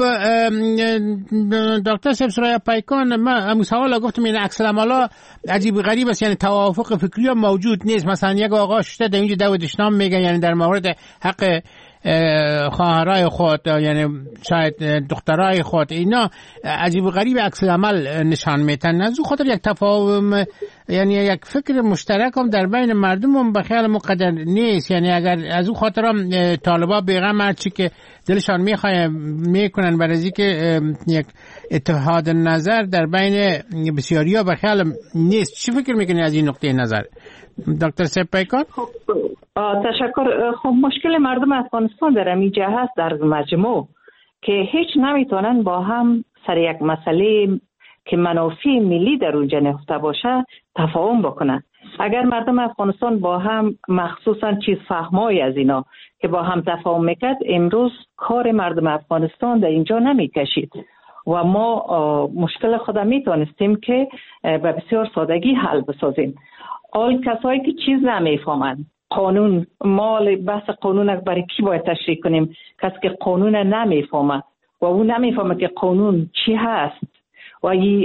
دکتر صاحب سرای پیکان، من سوال گفتم این عکس العمل عجیب غریب است، یعنی توافق فکری موجود نیست. مثلا یک آقا شده در اینجا داودش نام میگه، یعنی در مورد حق خواهرای خود یعنی شاید دخترای خود، اینا عجیب و غریب عکس العمل نشان میتن. از اون خاطر یک تفاهم یعنی یک فکر مشترک هم در بین مردم هم به خیال مقدر نیست. یعنی اگر از اون خاطر هم طالبا بیغم هرچی که دلشان میکنن برای اینکه یک اتحاد نظر در بین بسیاری ها به خیال نیست. چی فکر میکنی از این نقطه نظر دکتر سپیکان؟ تشکر. خب مشکل مردم افغانستان در این جهت هست در مجموع که هیچ نمیتونن با هم سر یک مسئله که منافع ملی در اونجا نهفته باشه تفاهم بکنن. اگر مردم افغانستان با هم مخصوصا چیز فهمای از اینا که با هم تفاهم میکرد، امروز کار مردم افغانستان در اینجا نمیکشید و ما مشکل خود میتونستیم که به بسیار سادگی حل بسازیم. آل کسایی که چیز نمیفهمند، قانون، مال بحث قانون برای کی باید تشریح کنیم؟ کسی که قانون نمیفهمه و او نمیفهمه که قانون چی هست و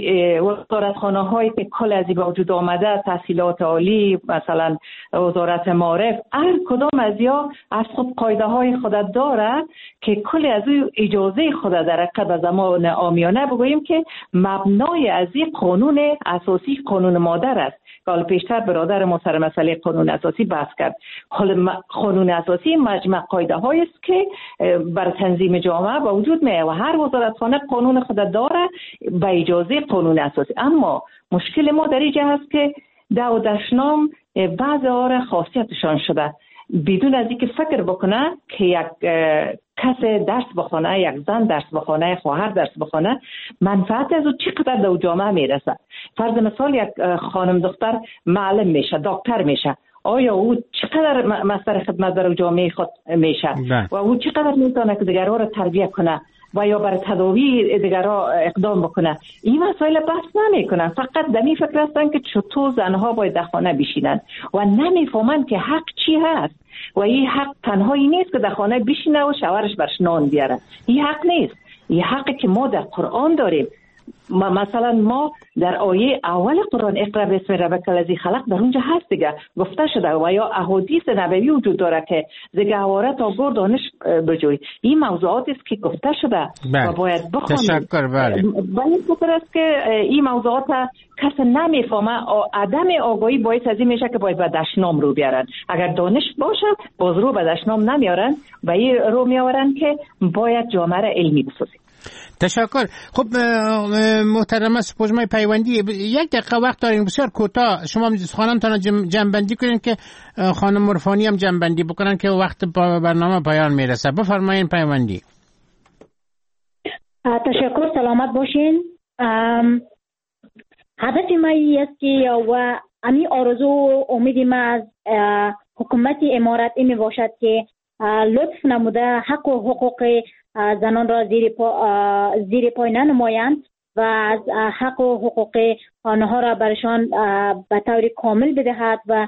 وزارتخانه هایی که کل از این به وجود آمده، تحصیلات عالی، مثلا وزارت معارف، هر کدام از یا از خود قاعده های خود داره که کل از او اجازه خود در قبل زمان عامیانه بگوییم که مبنای از این قانون اساسی قانون مادر است. حالا پیشتر برادر محترم مسئله قانون اساسی بحث کرد. قانون اساسی مجمع قاعده هایی است که بر تنظیم جامعه به وجود میاد و هر وزارتخانه قانون خود داره به اجازه قانون اساسی. اما مشکل ما در اینجا هست که دشنام بعض آره خاصیتشان شده بدون از اینکه فکر بکنه که یک کس درس بخونه، یک زن درس بخونه، خواهر درس بخونه، منفعت از او چقدر در جامعه میرسه. فرض مثال یک خانم دختر معلم میشه، دکتر میشه، آیا او چقدر مصدر خدمت در جامعه خود میشه و او چقدر میتونه که دیگرها را تربیت کنه و یا برای تداوی دیگرها اقدام بکنه؟ این مسائل بحث نمیکنن، فقط دمی فکر هستن که چطور زنها باید در خانه بشینن و نمیفهمن که حق چی هست و این حق تنهایی نیست که در خانه بشینه و شوهرش برش نان بیاره. این حق نیست، این حقی که ما در قرآن داریم. مثلا ما در آیه اول قرآن اقرا بسم ربک الذی خلق در اونجا هست دیگه گفته شده و یا احادیث نبوی وجود داره که زگهواره تا گور دانش بجوی. این موضوعات است که گفته شده و باید بخوانیم. تشکر. ولی خطر است که این موضوعات کس نمیفهمه. عدم آگاهی باعث از این میشه که باید به دشنام رو بیارن. اگر دانش باشه باز رو به دشنام نمیارن و این رو میارن که باید جامعه را علمی بسازیم. تشکر. خب محترم سپوږمۍ پیوندی، یک دقیقه وقت دارین، بسیار کوتاه شما خانمتان جنبندی کنین که خانم عرفانی هم جنبندی بکنن که وقت برنامه پایان میرسه. بفرمایین پیوندی. تشکر، سلامت باشین. هدف ما است که و امی آرزو و امید ما از حکومت امارات این باشد که لطف نموده حق و حقوق زنان را زیر پای ننمایند و از حق و حقوق آنها را برشان به طور کامل بدهد و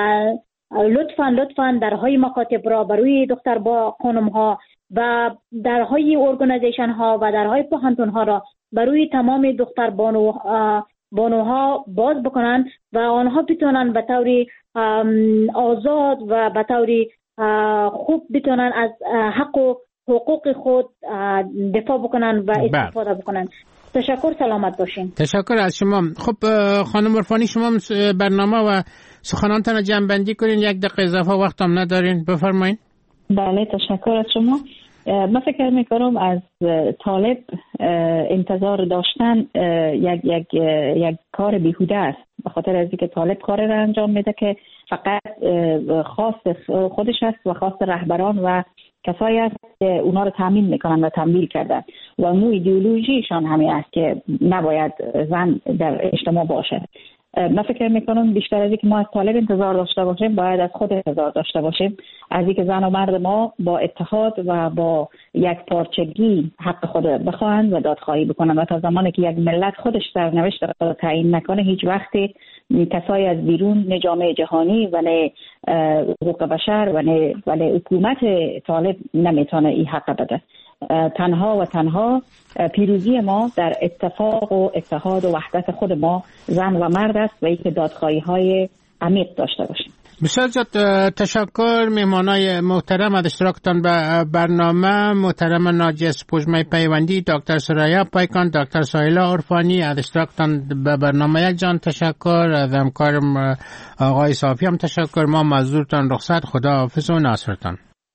لطفاً درهای مکاتب را بروی دختر با خانم ها و درهای ارگانیزیشن ها و درهای پوهنتون ها را بروی تمام دختر بانوها باز بکنند و آنها بتونن به طور آزاد و به طور خوب بتونن از حق و حقوق خود دفاع بکنن و استفاده بکنن. تشکر، سلامت باشین. تشکر از شما. خب خانم عرفانی، شما برنامه و سخنانتان رو جمع بندی کنین، یک دقیقه اضافه وقت هم ندارین، بفرمایین. بله، تشکر از شما. من فکر میکنم از طالب انتظار داشتن یک کار بیهوده است، به خاطر از اینکه طالب کار را انجام میده که فقط خاص خودش است و خاص رهبران و کسایی است که اونا رو تامین میکنن و تمویل کردن و اون ایدئولوژیشان همین است که نباید زن در اجتماع باشه. من فکر میکنم بیشتر از اینکه ما از طالب انتظار داشته باشیم باید از خود انتظار داشته باشیم، از اینکه زن و مرد ما با اتحاد و با یک پارچگی حق خود بخواهند و دادخواهی بکنند و تا زمانی که یک ملت خودش سرنوشت خود تعیین نکنه هیچ وقتی کسایی از بیرون، نه جامعه جهانی و نه حقوق بشر و نه حکومت طالب نمیتونه این حق بده. تنها پیروزی ما در اتفاق و اتحاد و وحدت خود ما زن و مرد است و اینکه دادخواهی های عمیق داشته باشیم. بسیار تشکر مهمانای محترم از اشتراکتان به برنامه. محترم ناجیه سپوږمۍ پیوندی، دکتر سریا پایکان، دکتر سایلا عرفانی از اشتراکتان به برنامه. یک جان تشکر از همکارم آقای صافی هم تشکر. ما مزدورتان رخصت، خدا حافظ و ناصرتان.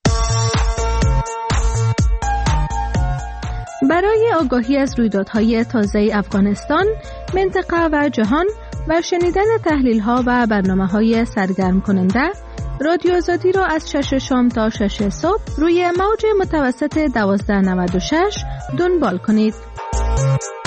برای آگاهی از رویدادهای تازه افغانستان، منطقه و جهان و شنیدن تحلیل‌ها و برنامه‌های سرگرم کننده، رادیو آزادی را از 6 شام تا 6 صبح روی موج متوسط 1296 دنبال کنید.